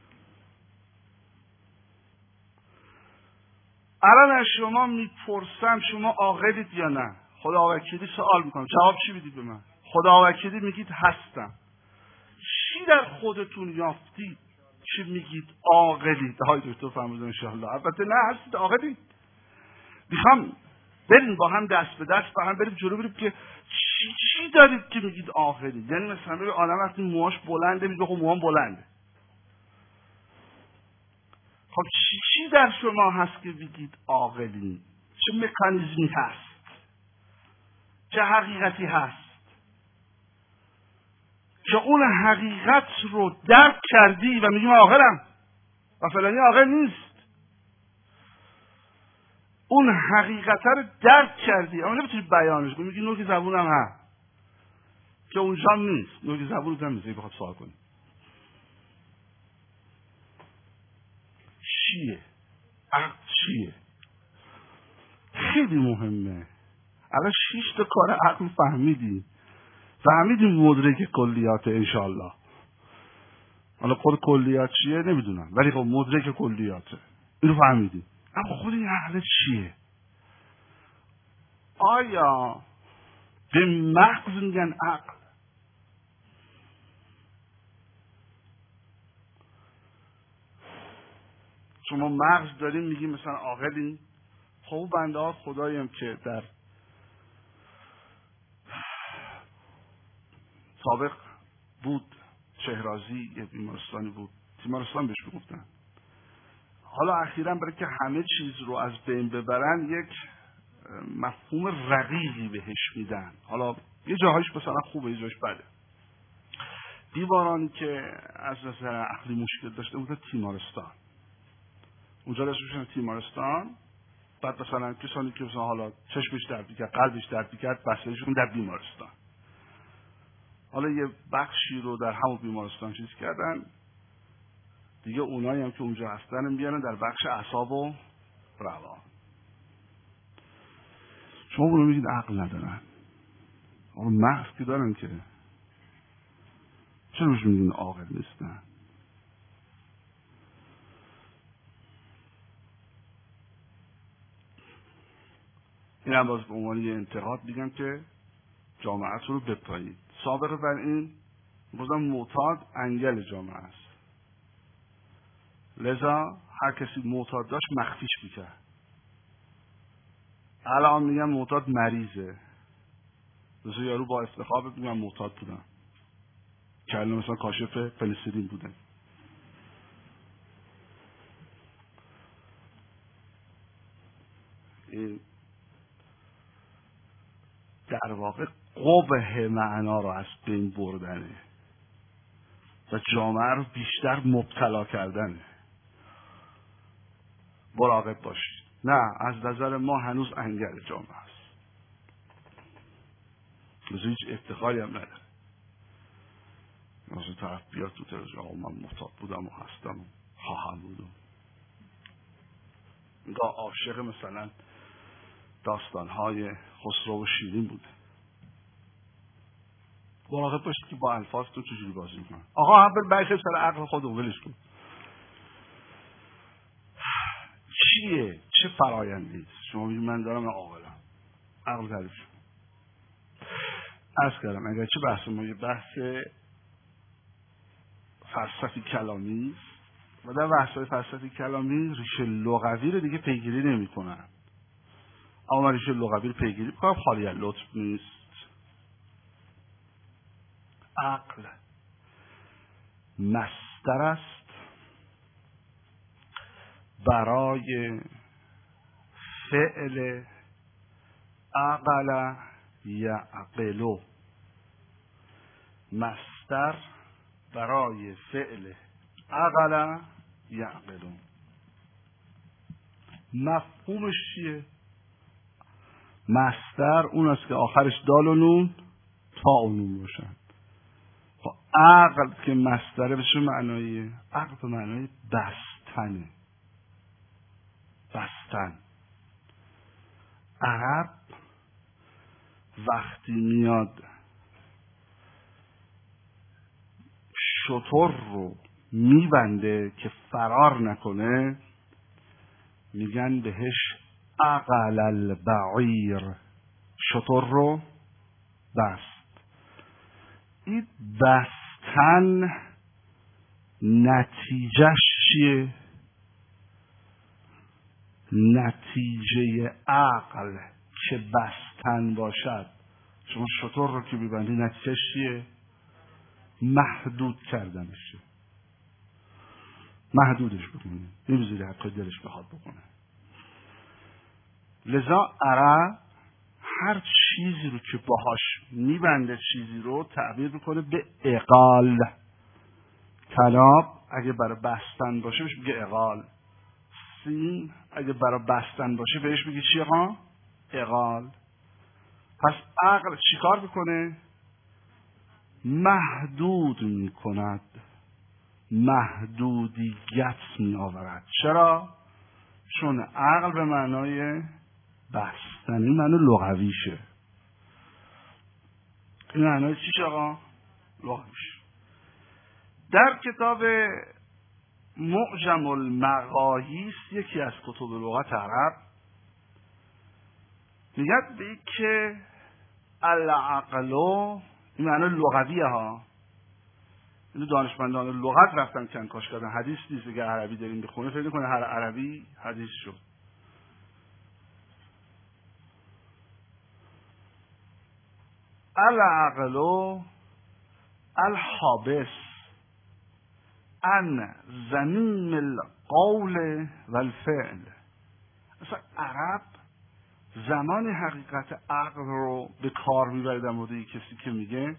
الان از شما میپرسم شما عاقلید یا نه؟ خداوکیلی سوال میکنم، جواب چی میدید به من؟ خداوکیلی میگید هستم. چی در خودتون یافتید چی میگید عاقلید؟ های دکتر فرمودن انشاءالله. البته نه هستید عاقلید. میخوام بریم با هم دست به دست با هم بریم جلو، بریم که چی دارید که میگید عاقلید. یعنی مثلا ببین آدم وقتی موهاش بلنده میگه خب موهام بلنده. خب چی در شما هست که بگید عاقلید؟ چه مکانیزمی هست؟ چه حقیقتی هست که اون حقیقت رو درک کردی و میگیم عاقلم و فلانی عاقل نیست؟ اون حقیقت رو درک کردی اما نمیتونی بیانش کنی، میگی نوک زبونم هست که اونجا نیست. نوک زبونت هم نیست بخواد سوال کنی. چیه؟ عقل چیه؟ خیلی مهمه. الان 6 تا کار عقل فهمیدیم مدرک کلیات انشالله. حالا خود کلیات چیه نمیدونم ولی خب مدرک کلیاته، اینو فهمیدیم. اما خود این عقل چیه؟ آیا به مغز میگن عقل؟ شما مغز داریم میگیم مثلا عاقلین. خب بنده ها خداییم که در سابق بود شهرازی یه بیمارستانی بود، تیمارستان بهش میگفتن. حالا اخیراً برای که همه چیز رو از بین ببرن یک مفهوم رقیقی بهش میدن. حالا یه جاهایش مثلا خوبه یه جاهایش بده. بیمارانی که از نظر عقلی مشکل داشته بودن تیمارستان، اونجا داشتن تیمارستان. بعد مثلا کسانی که مثلا حالا چشمش درد میکرد، قلبش درد میکرد، بستریشون در بیمارستان. حالا یه بخشی رو در همون بیمارستان چیز کردن دیگه، اونایی هم که اونجا هستن میارن در بخش اعصاب و روان. شما اونو میگید عقل ندارن، اما مغز که دارن که چرا روش میگین عاقل نیستن؟ این هم باز به عنوان یه انتقاد میگم که جامعه‌تون رو بپایید. سابقه بر این بازم معتاد انگل جامعه است، لذا هر کسی معتاد داشت مخفیش میکرد. الان میگم معتاد مریضه، مثلا یارو با افتخار بگه من معتاد بودم، کلمه مثلا کاشف پنیسیلین بوده. این در واقع قبح معنا رو از بین بردنه و جامعه رو بیشتر مبتلا کردنه. مراقب باشید. نه، از نظر ما هنوز انگل جامعه است، مثلا هیچ افتخاری هم نداره. مثلا طرف بیاد تو تلویزیون آقا من معتاد بودم و هستم و خواهم بودم، نگاه عاشق مثلا داستانهای خسرو و شیرین بوده. مراقب باشید که با الفاظتون چجوری بازی میکنن. آقا هم برخیب سر عقل خودمون، ولش کن. چیه؟ چه فرایندی؟ شما میگید من دارم عاقلم، عقل تعریف شد. عرض کردم اگر چه بحث ما یه بحث فلسفی کلامی و در بحث‌های فلسفی کلامی ریشه لغوی رو دیگه پیگیری نمی‌کنن. اما ریشه لغوی رو پیگیری می‌کنم، خالی از لطف نیست. عقل مصدر است برای فعل عقل یعقل. مصدر برای فعل عقل یعقل. مفهومش چیه؟ مصدر اون است که آخرش دال و نون تا و نون باشن. خب عقل که مصدره به چه معناییه؟ عقل به معنای بستنه. بستن. عرب وقتی میاد شتر رو میبنده که فرار نکنه میگن بهش عقل البعیر، شتر رو بست. این بستن نتیجهش چیه؟ نتیجه عقل که بستن باشد. شما شتر رو که میبندی نتیجهش چیه؟ محدود کردنشه. محدودش بکنه، نمیذاری حتی دلش بخواد بکنه. لذا عرب هر چیزی رو که باهاش میبنده چیزی رو تعبیر میکنه به اقال. طلاق اگه برای بستن باشه بهش میگه اقال. سین اگه برای بستن باشه بهش میگه چی ها؟ اقال. پس عقل چیکار میکنه؟ محدود میکند، محدودیت میآورد. چرا؟ چون عقل به معنای بستن، این معنی لغویشه. این معنی چیش آقا؟ لغویش. در کتاب معجم المقاییس، یکی از کتب لغت عرب، میگد به که العقل، این معنی لغویه ها. اینو دانشمندان لغت رفتن کنکاش کردن. حدیث نیست، اگه عربی داریم بخونه فکر کنه هر عربی حدیث شد. العقل الحابس عن ضمیم القول و الفعل. اصلا عرب زمان حقیقت عقل رو به کار میبره در مورد کسی که میگه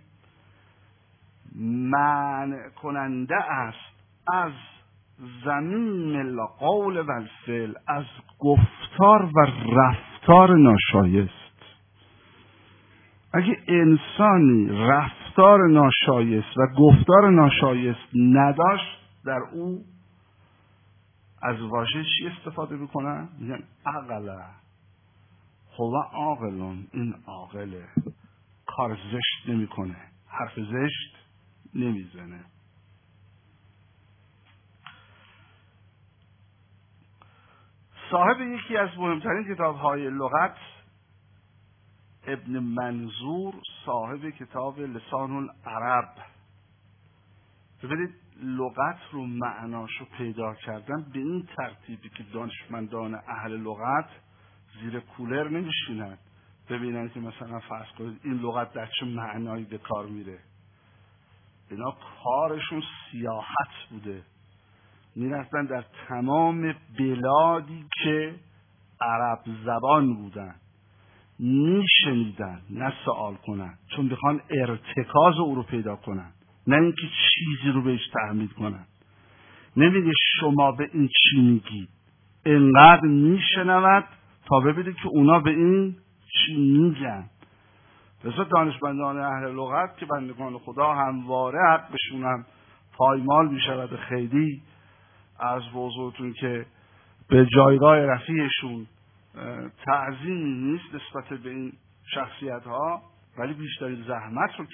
منع کننده است از ضمیم القول و الفعل، از گفتار و رفتار ناشایست. اگه انسانی رفتار ناشایست و گفتار ناشایست نداشت، در او از واژه چی استفاده میکنن؟ میگن عقله، هو عاقلون، این عاقله، کار زشت نمیکنه، حرف زشت نمیزنه. صاحب یکی از مهمترین کتاب‌های لغت، ابن منظور، صاحب کتاب لسان العرب. ببینید لغت رو معناشو پیدا کردن به این ترتیبی که دانشمندان اهل لغت زیر کولر نمیشینن ببینن که مثلا فرض کنید این لغت در چه معنایی به کار میره. اینا کارشون سیاحت بوده، میرفتن در تمام بلادی که عرب زبان بودن، میشنیدن، نه سوال کنن، چون بخوان ارتکاز او رو پیدا کنن، نه اینکه چیزی رو بهش تعمید کنن. نمیگه شما به این چی میگید، انقدر میشنود تا ببینید که اونا به این چی میگن. مثلا دانشمندان اهل لغت که بندگان خدا همواره حقشون هم پایمال میشود، خیلی از بزرگتون که به جایگاه رفیعشون تعظیمی نیست نسبت به این شخصیت ها، ولی بیشترین زحمت رو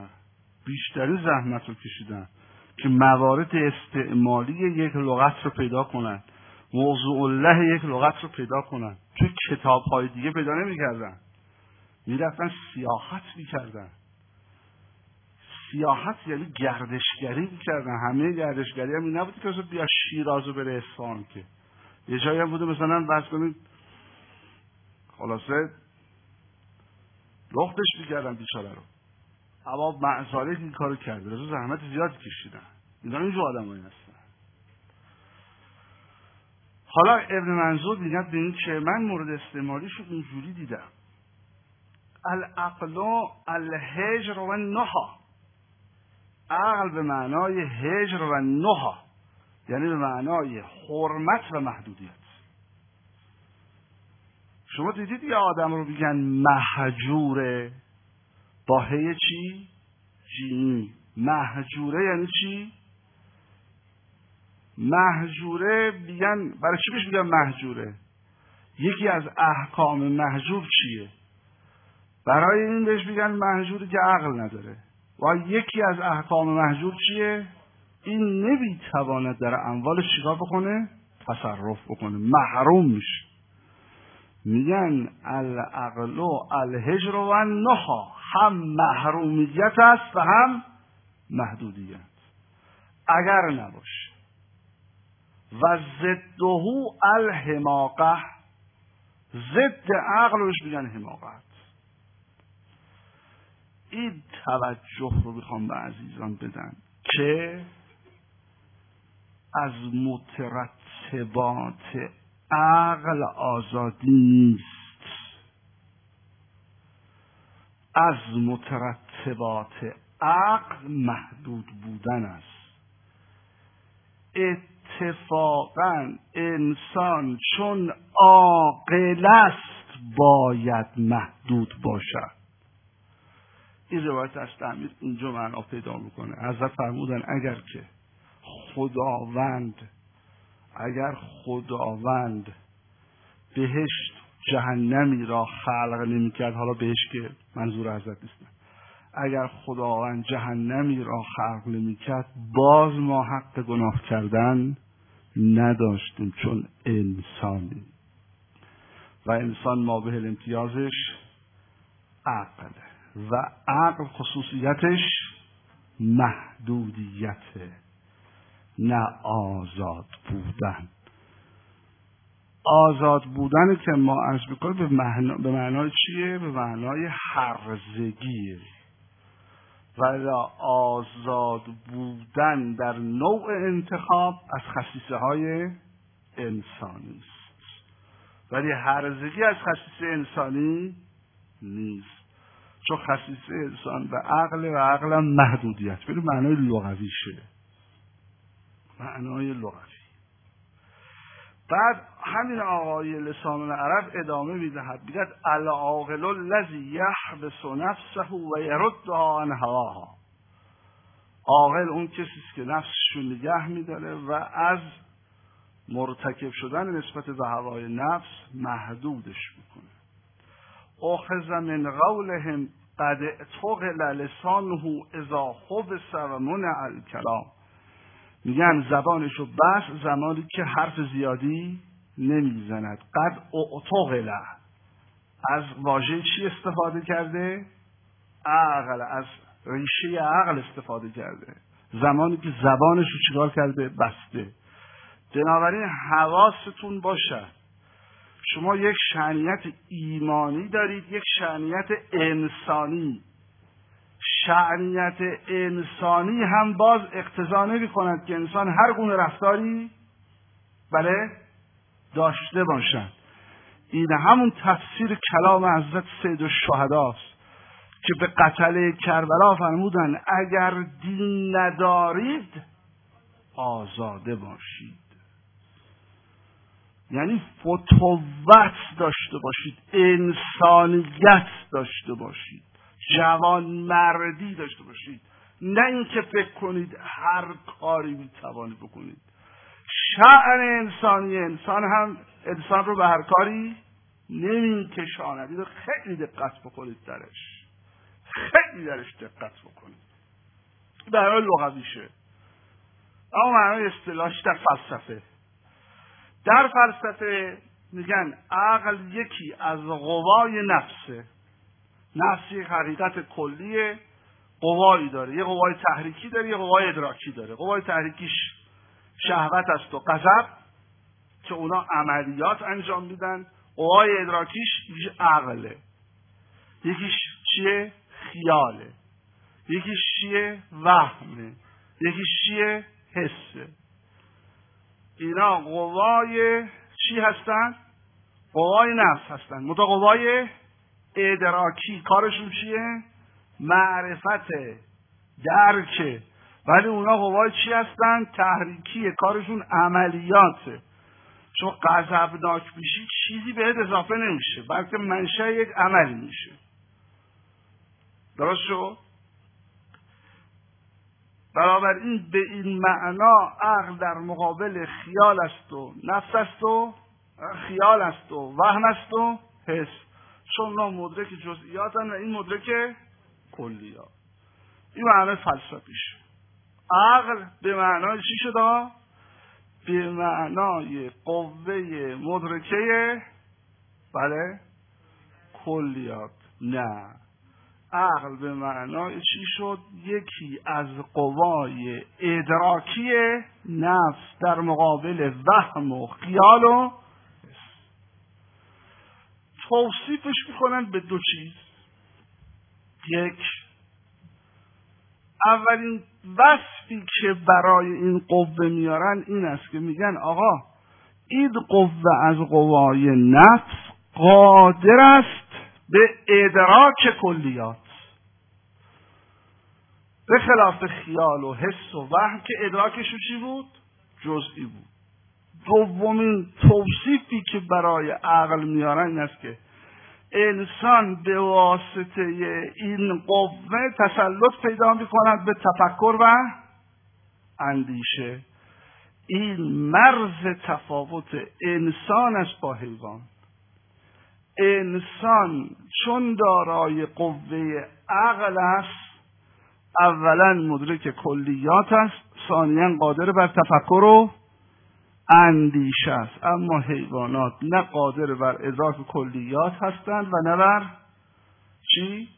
کشیدن که موارد استعمالی یک لغت رو پیدا کنن، موضوع الله یک لغت رو پیدا کنن. توی کتاب های دیگه پیدا نمی‌کردن، میرفتن سیاحت می‌کردن. سیاحت یعنی گردشگری می‌کردن. همه گردشگری هم این نبود که مثلا بیا شیراز رو بره اصفهان، که یه جایی هم بوده مثلا بس کنید خلاصه لختش می‌کردن بیچاره رو. اما معذاره این کارو کرده، لازم زحمت زیاد کشیدن. اینا اینجور آدمایی هستن. حالا ابن منظور میگه به این که من مورد استعمالیشو اینجوری دیدم: العقل الهجر و نها. عقل به معنای هجر و نها، یعنی به معنای حرمت و محدودیت. شما دیدید یه آدم رو میگن مهجوره با هی چی؟ جیمی. مهجوره یعنی چی؟ مهجوره میگن برای چی بهش میگن مهجوره؟ یکی از احکام مهجور چیه؟ برای این بهش میگن مهجوری که عقل نداره. و یکی از احکام مهجور چیه؟ این نمیتواند در اموالش چیکار بکنه؟ تصرف بکنه، محروم میشه. میگن العقل الهجر و النها، هم محرومیت است و هم محدودیت. اگر نباشه. و ضده الحماقه، ضد عقل روش میگن حماقت. این توجه رو میخوام به عزیزان بدن که از مترتبات عقل آزادی نیست، از مترتبات عقل محدود بودن است. اتفاقا انسان چون عاقل است باید محدود باشد. این روایت از تعمیر اینجا معنا پیدا میکنه. حضرت فرمودن اگر خداوند بهشت جهنمی را خلق نمی‌کرد، حالا بهشت که منظور حضرت نیست، اگر خداوند جهنمی را خلق نمی‌کرد باز ما حق گناه کردن نداشتیم، چون انسانی و انسان ما به امتیازش عقله و عقل خصوصیتش محدودیته، نه آزاد بودن. آزاد بودن که ما عرض می‌کنیم به معنای چیه؟ به معنای هرزگیه. ولی آزاد بودن در نوع انتخاب از خصیصه های انسانی است، ولی هرزگی از خصیصه انسانی نیست، چون خصیصه انسان به عقل و عقل هم محدودیت. به معنای لغویشه، معنای لغوی. بعد همین آقای لسان العرب ادامه میدهد، میگه العاقل الذی یحبس نفسه و یردها عن هواها. عاقل اون کسی است که نفسش رو نگه میداره و از مرتکب شدن نسبت به هوای نفس محدودش میکنه. اخذ من قولهم قد اعتقل لسانه اذا حبس و منع الکلام. میگن زبانشو بس زمانی که حرف زیادی نمیزند. قد اعتقل از واژه چی استفاده کرده؟ عقل، از ریشه عقل استفاده کرده. زمانی که زبانشو چیکار کرده؟ بسته. بنابراین حواستون باشه، شما یک شأنیت ایمانی دارید، یک شأنیت انسانی. شأنیت انسانی هم باز اقتضا نمی کند که انسان هر گونه رفتاری داشته باشد. این همون تفسیر کلام حضرت سید الشهدا است که به قتله کربلا فرمودن اگر دین ندارید آزاده باشید. یعنی فتوت داشته باشید، انسانیت داشته باشید، جوانمردی داشته باشید، نه اینکه فکر کنید هر کاری میتوانید بکنید. شأن انسانی، انسان رو به هر کاری نمیکشاند. اینو خیلی دقت بکنید درش، خیلی درش دقت بکنید. برای لغویشه، اما معنای اصطلاحش در فلسفه. در فلسفه میگن عقل یکی از قوای نفسه. نفس یک حقیقت کلیه، قوایی داره. یه قوای تحریکی داره، یه قوای ادراکی داره. قوای تحریکیش شهوت است و غضب که اونا عملیات انجام میدن. قوای ادراکیش عقله. یکیش چیه؟ خیاله. یکیش چیه؟ وهمه. یکیش چیه؟ حسه. اینا قوای چی هستن؟ قوای نفس هستن. متا قوای ادراکی کارشون چیه؟ معرفت، درکه. ولی اونا قوای چی هستن؟ تحریکی، کارشون عملیاته. چون غضبناک میشی چیزی بهت اضافه نمیشه، بلکه منشأ یک عملی میشه. درست شد؟ بنابراین به این معنا عقل در مقابل خیال است و نفس است و خیال است و وهم است و حس. چون اونا مدرک جزئیاتن و این مدرک کلیات. این معنای فلسفیش. عقل به معنای چی شده؟ به معنای قوه مدرکه کلیات. نه، عقل به معنای چی شد؟ یکی از قوای ادراکی نفس در مقابل وهم و خیال و توصیفش میکنن به دو چیز. یک، اولین وصفی که برای این قوه میارن این است که میگن آقا این قوه از قوای نفس قادر است به ادراک کلیات، به خلاف خیال و حس و وهم که ادراکشون چی بود؟ جزئی بود. دومین توصیفی که برای عقل میارن این است که انسان به واسطه این قوه تسلط پیدا میکند به تفکر و اندیشه. این مرز تفاوت انسان است با حیوان. انسان چون دارای قوه عقل است، اولا مدرک کلیات است، ثانیا قادر بر تفکر و اندیشه است. اما حیوانات نه قادر بر ادراک کلیات هستند و نه بر چی؟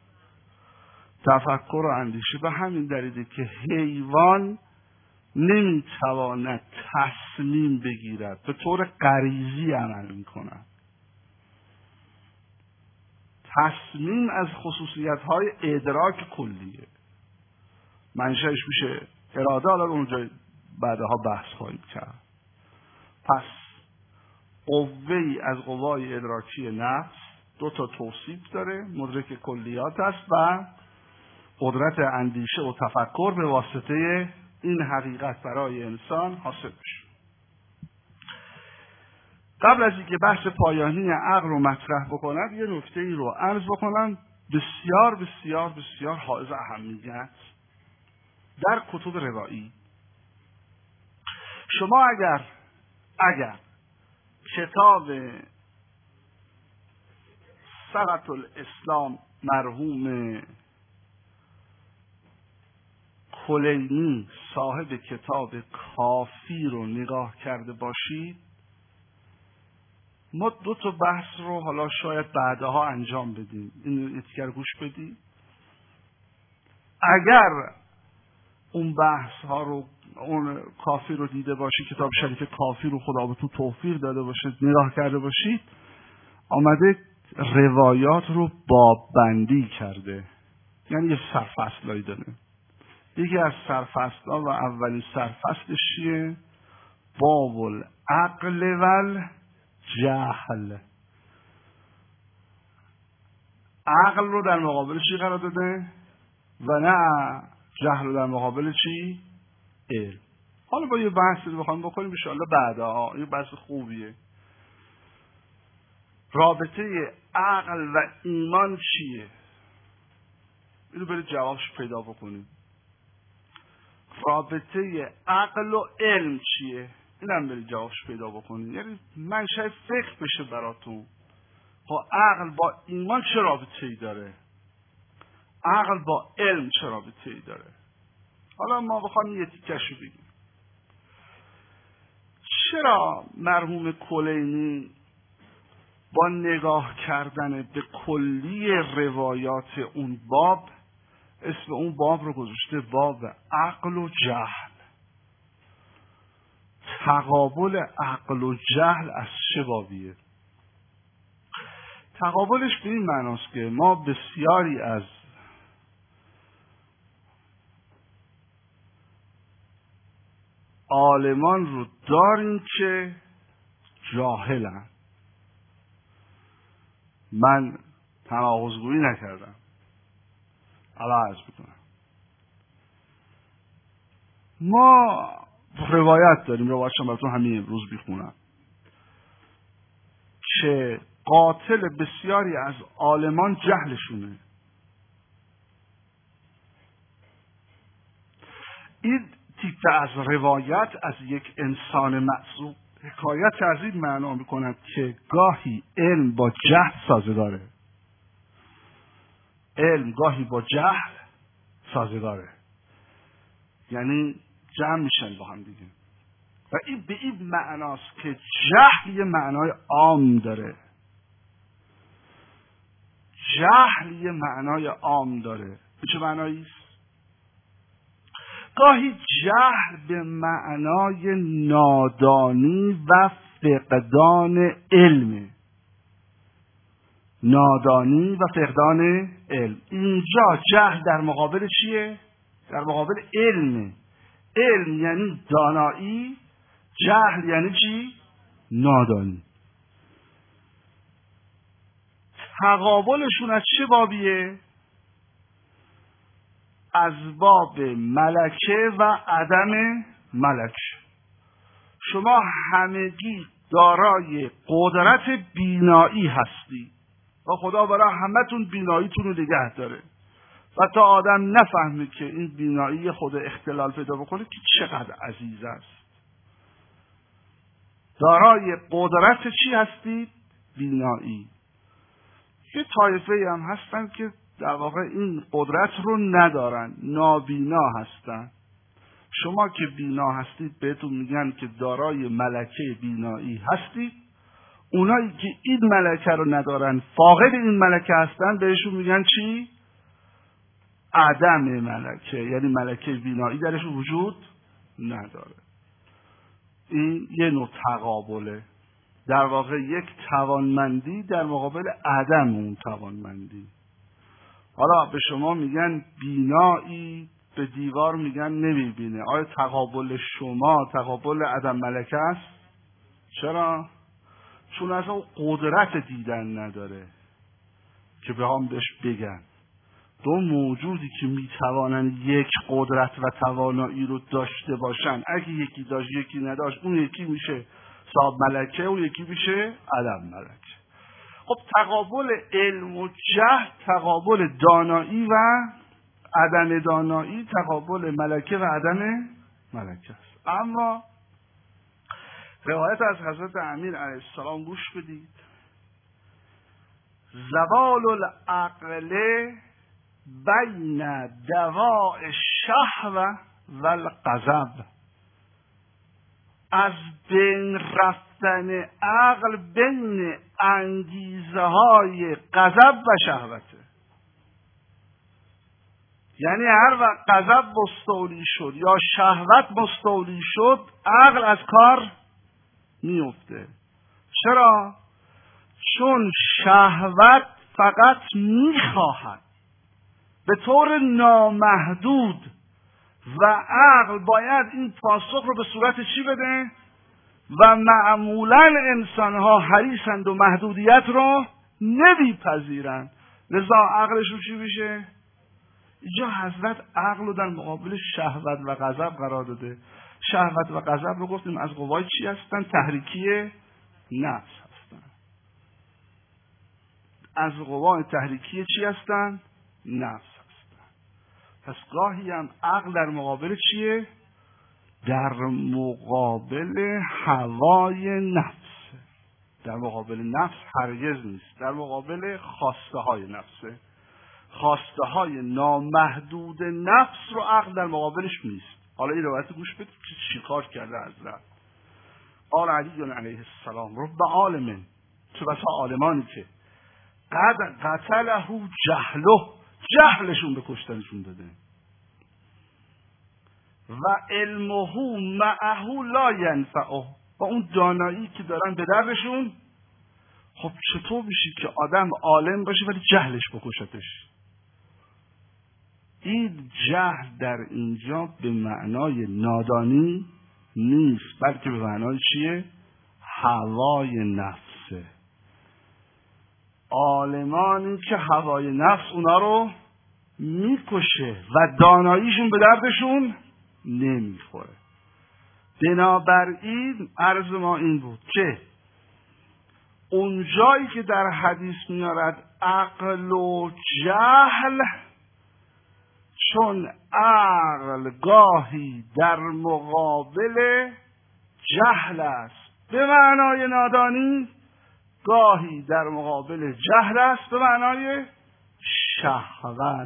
تفکر و اندیشه. به همین دلیله که حیوان نمیتواند تصمیم بگیرد، به طور غریزی عمل میکند. تصمیم از خصوصیت‌های ادراک کلیه، منشأش میشه اراده. حالا اونجا بعدها بحث خواهیم کرد. پس قوه‌ای از قوای ادراکی نفس دو تا توصیف داره، مدرک کلیات است و قدرت اندیشه و تفکر به واسطه این حقیقت برای انسان حاصل میشه. قبل از اینکه بحث پایانی عقل رو مطرح بکنم یه نکته‌ای رو عرض بکنم بسیار بسیار بسیار حائز اهمیت. در کتب روایی شما اگر کتاب سقط الاسلام مرحوم کلینی صاحب کتاب کافی رو نگاه کرده باشید، ما 2 تا بحث رو حالا شاید بعدها انجام بدیم. این یکی‌گر گوش بدید. اگر اون بحث ها رو، اون کافی رو دیده باشید، کتاب شریف کافی رو خدا به تو توفیق داده باشه نگاه کرده باشید، آمده روایات رو باب‌بندی کرده. یعنی یه سرفصلایی داره. یکی از سرفصل‌ها و اولین سرفصلش چیه؟ باب العقل والجهل. عقل رو در مقابل چی قرار داده؟ و نه جهل رو در مقابل چی؟ علم. حالا با یه بحثی بخوایم بکنیم ان شاءالله بعدا، یه بحث خوبیه. رابطه عقل و ایمان چیه؟ اینو برید جوابش پیدا بکنید. رابطه عقل و علم چیه؟ اینم برید جوابش پیدا بکنید. یعنی منشأ فقه بشه براتون. خب عقل با ایمان چه رابطه‌ای داره؟ عقل با علم چه رابطه‌ای داره؟ حالا ما بخوایم یه تیکه‌شو بگیم. چرا مرحوم کلینی با نگاه کردن به کلی روایات اون باب اسم اون باب رو گذاشته باب عقل و جهل؟ تقابل عقل و جهل از چه بابیه؟ تقابلش به این معناست که ما بسیاری از عالمان رو داریم که جاهلن. من تناقض‌گویی نکردم، الان عرض میکنم. ما روایت داریم، روایتشم براتون همین امروز بیخونم، که قاتل بسیاری از عالمان جهلشونه. این تیکه از روایت از یک انسان معصوم حکایت از این معنا میکند که گاهی علم با جهل سازگاره. علم گاهی با جهل سازگاره، یعنی جمع میشن با هم دیگه. و این به این معناست که جهل یه معنای عام داره. جهل یه معنای عام داره. چه معنایی است؟ گاهی جهل به معنای نادانی و فقدان علمه. نادانی و فقدان علم. اینجا جهل در مقابل چیه؟ در مقابل علمه. علم یعنی دانایی، جهل یعنی چی؟ نادانی. تقابلشون از چه بابیه؟ از باب ملکه و عدم ملکه. شما همگی دارای قدرت بینایی هستی و خدا برای همتون بیناییتون رو نگه داره و تا آدم نفهمه که این بینایی خود اختلال پیدا بکنه که چقدر عزیز است. دارای قدرت چی هستید؟ بینایی. یه طایفه هم هستن که در واقع این قدرت رو ندارن، نابینا هستن. شما که بینا هستید بهتون میگن که دارای ملکه بینایی هستید. اونایی که این ملکه رو ندارن، فاقد این ملکه هستن، بهشون میگن چی؟ عدم ملکه، یعنی ملکه بینایی درشون وجود نداره. این یه نوع تقابله، در واقع یک توانمندی در مقابل عدم اون توانمندی. حالا به شما میگن بینایی، به دیوار میگن نمیبینه. آیا تقابل شما تقابل عدم ملکه است؟ چرا؟ چون اصلا قدرت دیدن نداره که به هم بهش بگن. دو موجودی که میتوانن یک قدرت و توانایی رو داشته باشن، اگه یکی داشت یکی نداشت، اون یکی میشه صاحب ملکه، اون یکی میشه عدم ملکه. خب تقابل علم و جهل تقابل دانایی و عدم دانایی، تقابل ملکه و عدم ملکه است. اما روایت از حضرت امیر علیه السلام گوش بدید. زوال العقل بین دواء الشهوة و الغضب، از بین رفتن عقل بین انگیزه های غضب و شهوته. یعنی هر وقت غضب مستولی شد یا شهوت مستولی شد، عقل از کار میفته. چرا؟ چون شهوت فقط میخواهد به طور نامحدود و عقل باید این پاسخ رو به صورت چی بده؟ و معمولا انسانها حریصند و محدودیت رو نمیپذیرند. لذا عقلشون چی میشه؟ اینجا حضرت عقل رو در مقابل شهوت و غضب قرار داده. شهوت و غضب رو گفتیم از قوای چی هستن؟ تحریکی نفس هستن. از قوای تحریکی چی هستن؟ نفس هستن. پس گاهی هم عقل در مقابل چیه؟ در مقابل هوای نفس. در مقابل نفس هرگز نیست، در مقابل خواسته های نفسه. خواسته های نامحدود نفس رو عقل در مقابلش نیست. حالا این روایت گوش بدید که چیکار کرده حضرت. قال علی علیه السلام رب عالم، چه بسا عالمانی که قد قتله جهلشون به کشتنشون داده و علمه معه لا ینفعه، و اون دانایی که دارن به دردشون. خب چطور میشه که آدم عالم باشه ولی جهلش بکشتش؟ این جهل در اینجا به معنای نادانی نیست، بلکه به معنای چیه؟ هوای نفسه. عالمانی که هوای نفس اونا رو میکشه و داناییشون به دردشون نمیخوره. بنابراین عرض ما این بود که اون جایی که در حدیث میارد عقل و جهل، چون عقل گاهی در مقابل جهل است به معنای نادانی، گاهی در مقابل جهل است به معنای شهوت.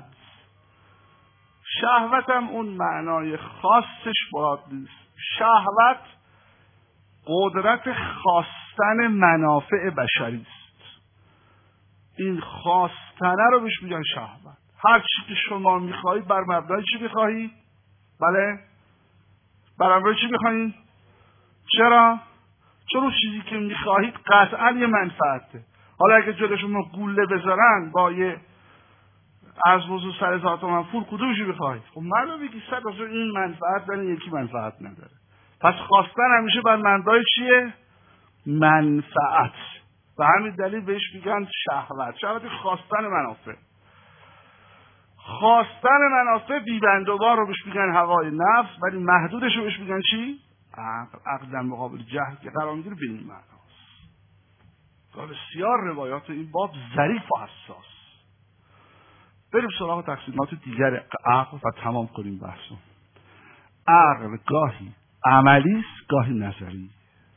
شهوت هم اون معنای خاصش مراد نیست. شهوت قدرت خواستن منافع بشری است. این خواستنه رو بهش میگن شهوت. هر چی که شما میخواهید بر مبنای چی میخواهید؟ بله؟ بر مبنای چی میخواهید؟ چرا؟ چون اون چیزی که میخواهید قطعا یه منفعته. حالا اگه جلوی شما گوله بذارن با یه از موضوع 100,000 تومان پول، کدومشی بخواهید؟ خب معلومه میگی 100 این منفعت داره، یکی منفعت نداره. پس خواستن همیشه بر مبنای چیه؟ منفعت. و همین دلیل بهش میگن شهوت. شهوت خواستن منافع. خواستن منافع بی‌بندوبار رو بهش میگن هوای نفس، ولی محدودش رو بهش میگن چی؟ عقل. عقل در مقابل جهل که قرار میگیره به این معناست. بسیار روایات این باب ظریف و حساس. بریم سراغ تقسیمات دیگر عقل و تمام کنیم بحثو. عقل گاهی عملی است، گاهی نظری.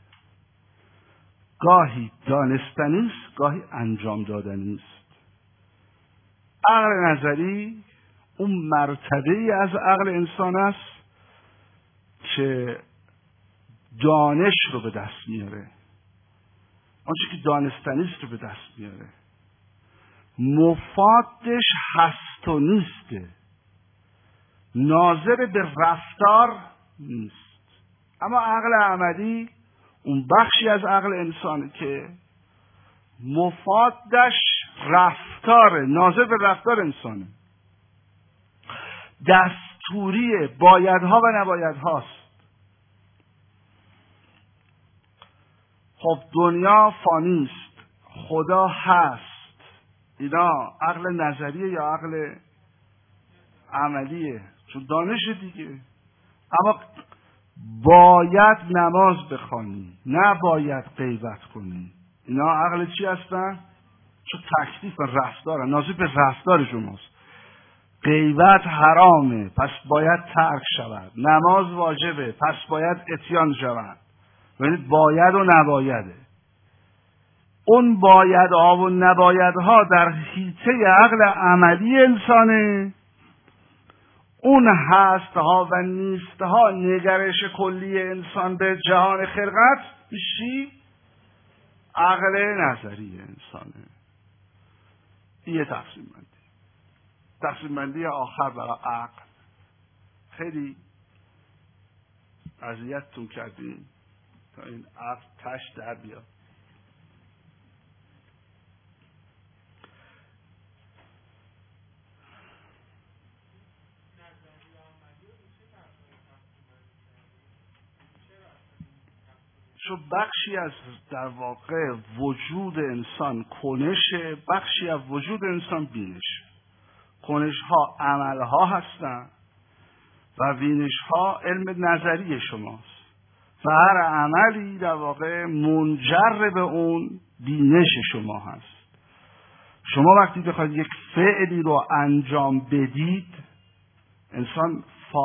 گاهی دانستنی است، گاهی انجام دادنی است. عقل نظری اون مرتبه‌ای از عقل انسان است که دانش رو به دست میاره، آنچه که دانستنی است رو به دست میاره. مفادش هست و نیسته، ناظر به رفتار نیست. اما عقل عملی اون بخشی از عقل انسانه که مفادش رفتاره، ناظر به رفتار انسانه، دستوری بایدها و نبایدهاست. خب دنیا فانی است، خدا هست، اینا عقل نظریه یا عقل عملیه؟ چون دانش دیگه. اما باید نماز بخوانی، نباید غیبت کنی، اینا عقل چی هستن؟ چون تکلیف رفتار، ناظر به رفتار شماست. غیبت حرامه پس باید ترک شود، نماز واجبه پس باید اتیان شود. ببینید باید و نبایده. اون بایدها و نبایدها در حیطه عقل عملی انسانه، اون هستها و نیستها نگرش کلی انسان به جهان خلقت چی؟ عقل نظری انسانه. این یه تقسیم بندی آخر برای عقل. خیلی اذیتتون کردیم تا این عقل تش در بیاد. چون بخشی از در واقع وجود انسان کنشه، بخشی از وجود انسان بینشه. کنش ها عمل ها هستن و بینش ها علم نظری شماست و هر عملی در واقع منجر به اون بینش شما هست. شما وقتی بخواید یک فعلی رو انجام بدید، انسان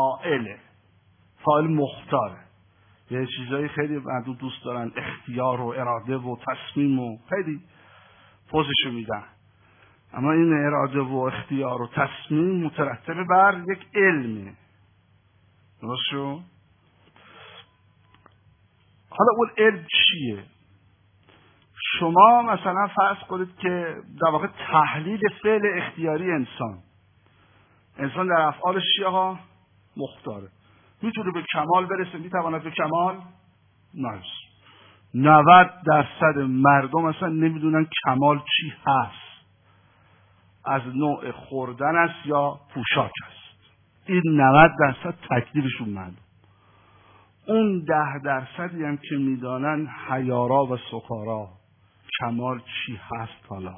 فاعل مختاره. یه چیزایی خیلی مردم دوست دارن، اختیار و اراده و تصمیم و خیلی پوزشو میدن، اما این اراده و اختیار و تصمیم مترتب بر یک علمه. درست شو؟ حالا اون علم چیه؟ شما مثلا فرض کنید که در واقع تحلیل فعل اختیاری انسان در افعالش چیه ها؟ مختاره. میتونه به کمال برسه، میتواند به کمال نرسه. 90% مردم اصلا نمیدونن کمال چی هست، از نوع خوردن است یا پوشاک است. این 90% تکلیفشون معلوم. اون 10% هم که میدانن حیارا و سکارا کمال چی هست، حالا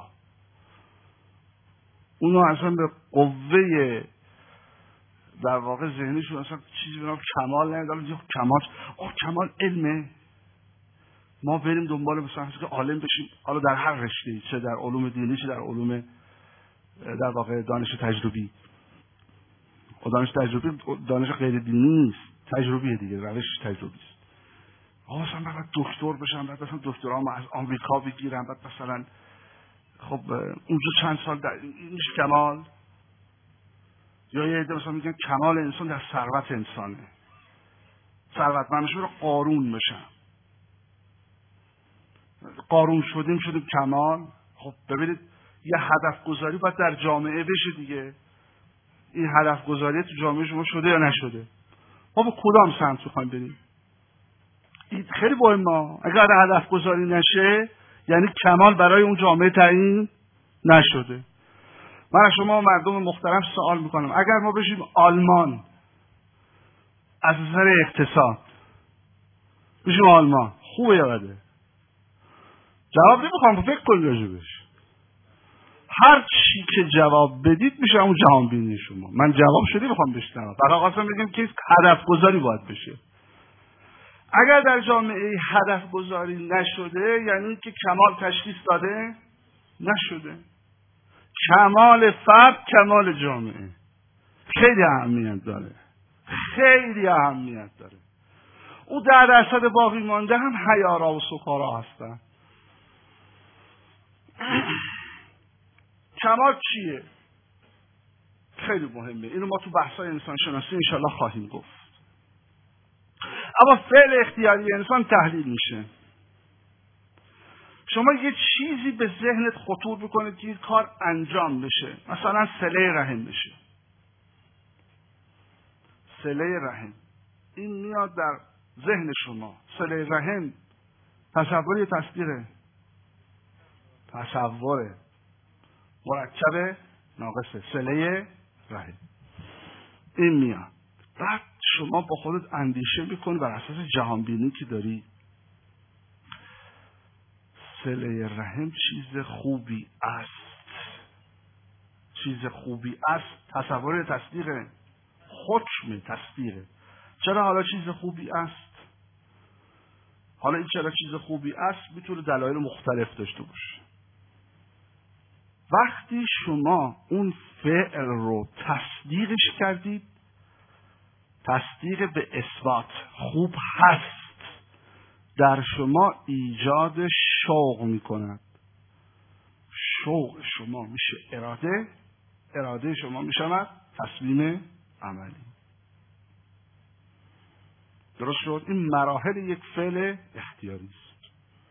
اونا اصلا به قوه در واقع ذهنیشون اصلا چیزی به نام کمال نمیدونن. کمال علمه، ما بریم دنبال مثلا که عالم بشیم، حالا در هر رشته‌ای، چه در علوم دینی چه در علوم در واقع دانش تجربی. دانش تجربی دانش غیر دینی نیست، تجربیه دیگه، روش تجربی است. مثلا بعد دکتر بشم، بعد مثلا دکترامو از آمریکا بگیرم، بعد مثلا خب اونجا چند سال در این کمال. یا یه عده مثلا میگن کمال انسان در ثروت انسانه، ثروتمند بشم رو قارون بشم، قارون شدیم کمال. خب ببینید یه هدف گذاری باید در جامعه بشه دیگه. این هدف گذاری تو جامعه شما شده یا نشده؟ ما به کدام سمت میخوایم بریم؟ این خیلی مهمه. اگر هدف گذاری نشه یعنی کمال برای اون جامعه تعیین نشده. من از شما مردم محترم سوال میکنم، اگر ما بشیم آلمان از نظر اقتصاد، بشیم آلمان، خوبه یا بده؟ جواب نمیخوام، فکر کنید راجبش. هر چی که جواب بدید میشه اون جهان بینی شما. من جواب شده میخوام بشنوم، فقط خواستم بگم که هدف گذاری باید بشه. اگر در جامعه هدف گذاری نشده یعنی که کمال تشخیص داده نشده. کمال فرد، کمال جامعه خیلی اهمیت داره، خیلی اهمیت داره. او 10% باقی مانده هم حیارا و سکارا هستن. کمال چیه؟ خیلی مهمه. اینو ما تو بحث‌های انسان شناسی انشالله خواهیم گفت. اما فعل اختیاری انسان تحلیل میشه. شما یه چیزی به ذهنت خطور بکنید که این کار انجام بشه، مثلا صله رحم بشه. صله رحم این میاد در ذهن شما. صله رحم تصور یا تصدیقه؟ تصوره. مرکب ناقصه. صله رحم این میاد. بعد شما با خودت اندیشه میکنی بر اساس جهانبینی که داری. صله رحم چیز خوبی است. چیز خوبی است. تصور تصدیقه؟ حکم تصدیقه. چرا حالا چیز خوبی است؟ حالا این چرا چیز خوبی است میتونه دلایل مختلف داشته باشه. وقتی شما اون فعل رو تصدیقش کردید، تصدیق به اثبات خوب هست در شما ایجاد شوق میکند. شوق شما میشه اراده، اراده شما میشود تصمیم عملی. درست شد؟ این مراحل یک فعل اختیاری است.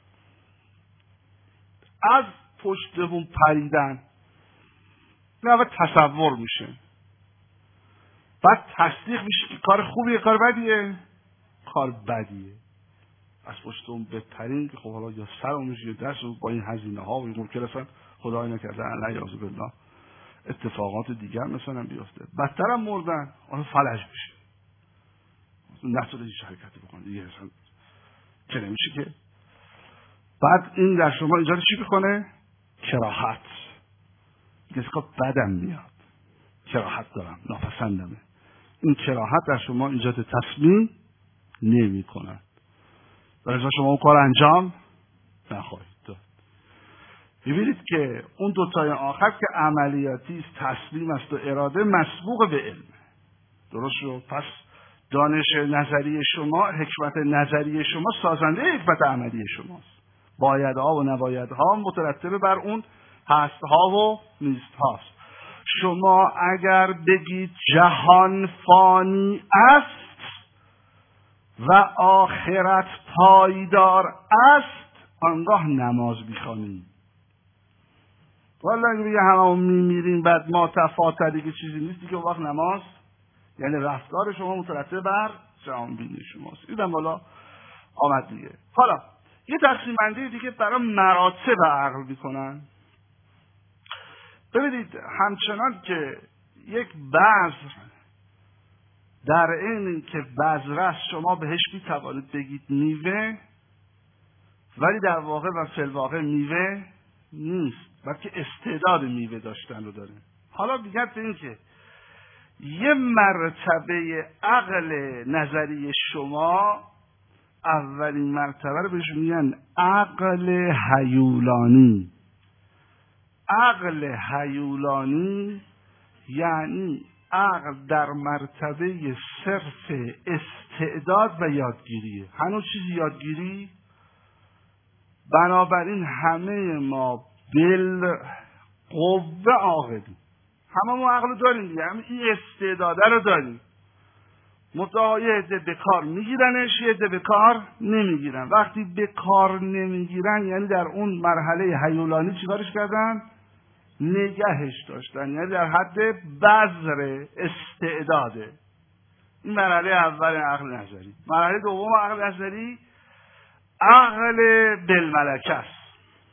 از پشت بوم پریدن نه تصور میشه، بعد تصدیق میشه که کار خوبیه کار بدیه، کار بدیه. از پشت بوم بپرین که خب حالا یا سرمون یا دستمون با این هزینه ها و ممکن اصلا خدای نکرده علی یعذ بالله اتفاقات دیگر مثلا بیفته، بدترم مردن آن فلج بشه، نتونه هیچ حرکتی بکنه دیگه، اصلا که نمیشه که. بعد این در شما ایجاد چی میکنه؟ کراهت. کسی که بدم میاد، کراهت دارم، ناپسندمه. این کراهت در شما ایجاد تصمیم نمی کند. برای شما اون کار انجام نخواهید داد. ببینید که اون دوتای آخر که عملیاتی است، تصمیم است و اراده، مسبوق به علم. درست شد؟ پس دانش نظری شما، حکمت نظری شما سازنده حکمت عملی شماست. بایدها و نبایدها مترتب بر اون هستها و نیستهاست. شما اگر بگید جهان فانی است و آخرت پایدار است، آنگاه نماز میخوانید. والا اگه بگه همه میمیریم بعد ما تفاوت دیگه چیزی نیست دیگه، وقت نماز یعنی رفتار شما مترتب بر جهان بینی شماست. ایدم بالا آمد دیگه. حالا یه تقسیم بندی دیگه برای مراتب عقل میکنن. ببینید همچنان که یک بذر در این که بذر است شما بهش میتوانید بگید میوه، ولی در واقع و فی الواقع میوه نیست، بلکه استعداد میوه داشتن رو داره. حالا دیگر به این که یه مرتبه عقل نظری شما، اولین مرتبه رو بهش میگن عقل هیولانی. عقل هیولانی یعنی عقل در مرتبه صرف استعداد و یادگیریه، هنوز چیزی یادگیری. بنابراین همه ما بالقوه عاقلیم، همه ما عقل داریم دیگه، همه این استعداده رو داریم. منتها یه عده به کار میگیرنش، یه عده به کار نمیگیرن. وقتی به کار نمیگیرن یعنی در اون مرحله هیولانی چیکارش کردن؟ نگهش داشتن، یعنی در حد بذر استعداده. این مرحله اول عقل نظری. مرحله دوم عقل نظری عقل بالملکه است.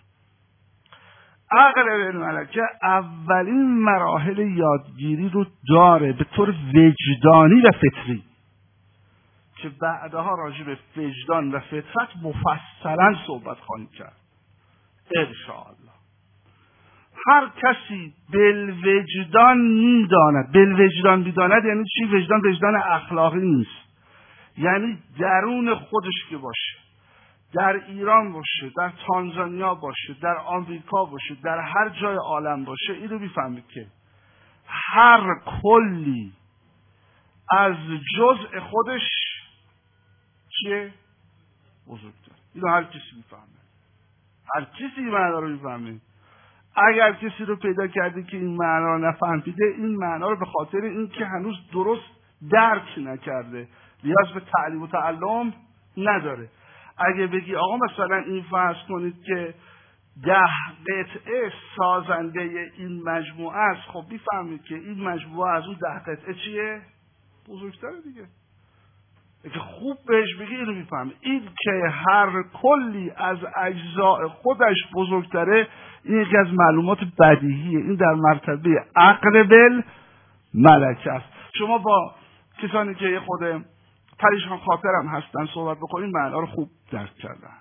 عقل بالملکه اولین مراحل یادگیری رو داره به طور وجدانی و فطری که بعدها راجع به وجدان و فطرت مفصلا صحبت خواهیم کرد انشاءالله. هر کسی بالوجدان میداند، بالوجدان میداند یعنی چی؟ وجدان وجدان اخلاقی نیست، یعنی درون خودش که باشه، در ایران باشه، در تانزانیا باشه، در آمریکا باشه، در هر جای عالم باشه، اینو میفهمید که هر کلی از جزء خودش چیه؟ بزرگتر. اینو هر کسی میفهمه، هر کسی این معنا رو میفهمه. اگر کسی رو پیدا کردی که این معنا رو نفهمیده، این معنا رو به خاطر این که هنوز درست درک نکرده، نیاز به تعلیم و تعلم نداره. اگه بگی آقا مثلا این فرض کنید که 10 قطعه سازنده این مجموعه است، خب میفهمید که این مجموعه از اون 10 قطعه چیه؟ بزرگتره دیگه. اگه خوب بهش بگی اینو میفهمه. این که هر کلی از اجزاء خودش بزرگتره، این یکی از معلومات بدیهیه. این در مرتبه عقل بالملکه است. شما با کسانی که خود پریشان خاطرم هستن صحبت بکنین، معنا رو خوب درک کردن.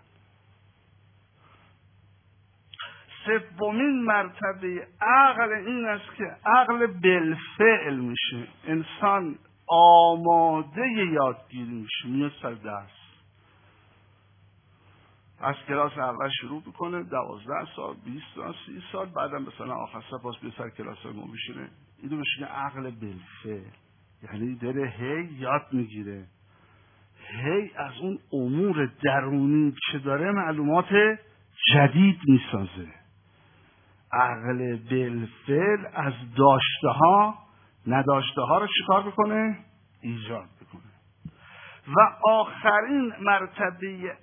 سومین مرتبه عقل این است که عقل بالفعل میشه. انسان آماده یادگیری میشه، میاد سر درس، از کلاس اول شروع میکنه، 12 سال 20 سال 30 سال، بعدم مثلا آخر سال باز به سر کلاس ما میشینه. اینو بهش عقل بالفعل، یعنی داره هی یاد میگیره، هی از اون امور درونی که داره معلومات جدید میسازه. عقل بالفعل از داشته ها نداشته ها رو چیکار بکنه؟ ایجاد بکنه. و آخرین مرتبه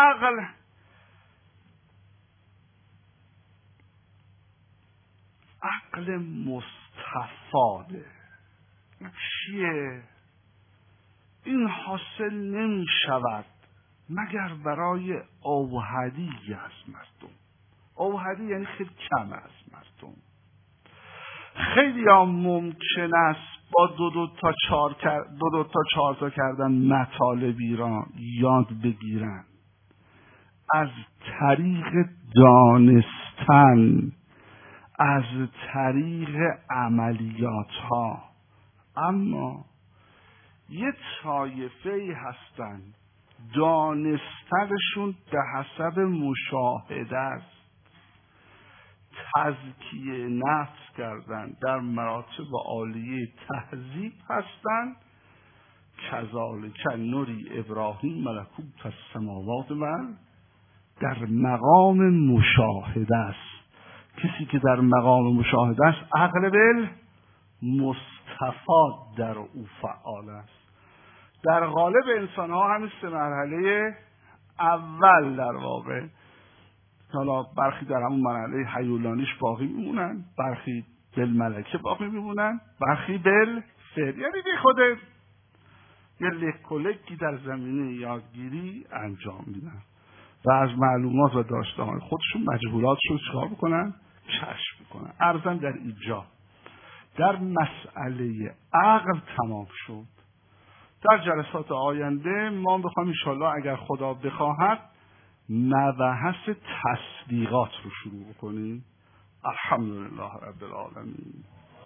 عقل مستفاده. چیه؟ این حاصل نمی شود مگر برای اوحدی از مردم. اوحدی یعنی خیلی کم از مردم. خیلی هم ممکن است با دو تا چهار تا کردن مطالبی را یاد بگیرن از طریق دانستن، از طریق عملیات ها. اما یه طایفه‌ای هستن دانستنشون به حسب مشاهده است، تزکیه نفس کردن، در مراتب عالیه تهذیب هستن. کذالک نری ابراهیم ملکوت السماوات والارض، در مقام مشاهده است. کسی که در مقام مشاهده است عقل بل مستفاد در او فعال است. در غالب انسان ها همین سه مرحله اول در واقع، حالا برخی در همون مرحله هیولانیش باقی میمونن، برخی بالملکه باقی میمونن، برخی بالفعل. یعنی بی خود یه لکولکی در زمینه یادگیری انجام میدن و از معلومات و داشته‌های خودشون مجهولاتشون چیکار بکنن؟ کشف بکنن. عرضاً در اینجا در مسئله عقل تمام شد. در جلسات آینده ما بخوایم انشاءالله اگر خدا بخواهد مبحث تصدیقات رو شروع بکنیم. الحمدلله رب العالمین.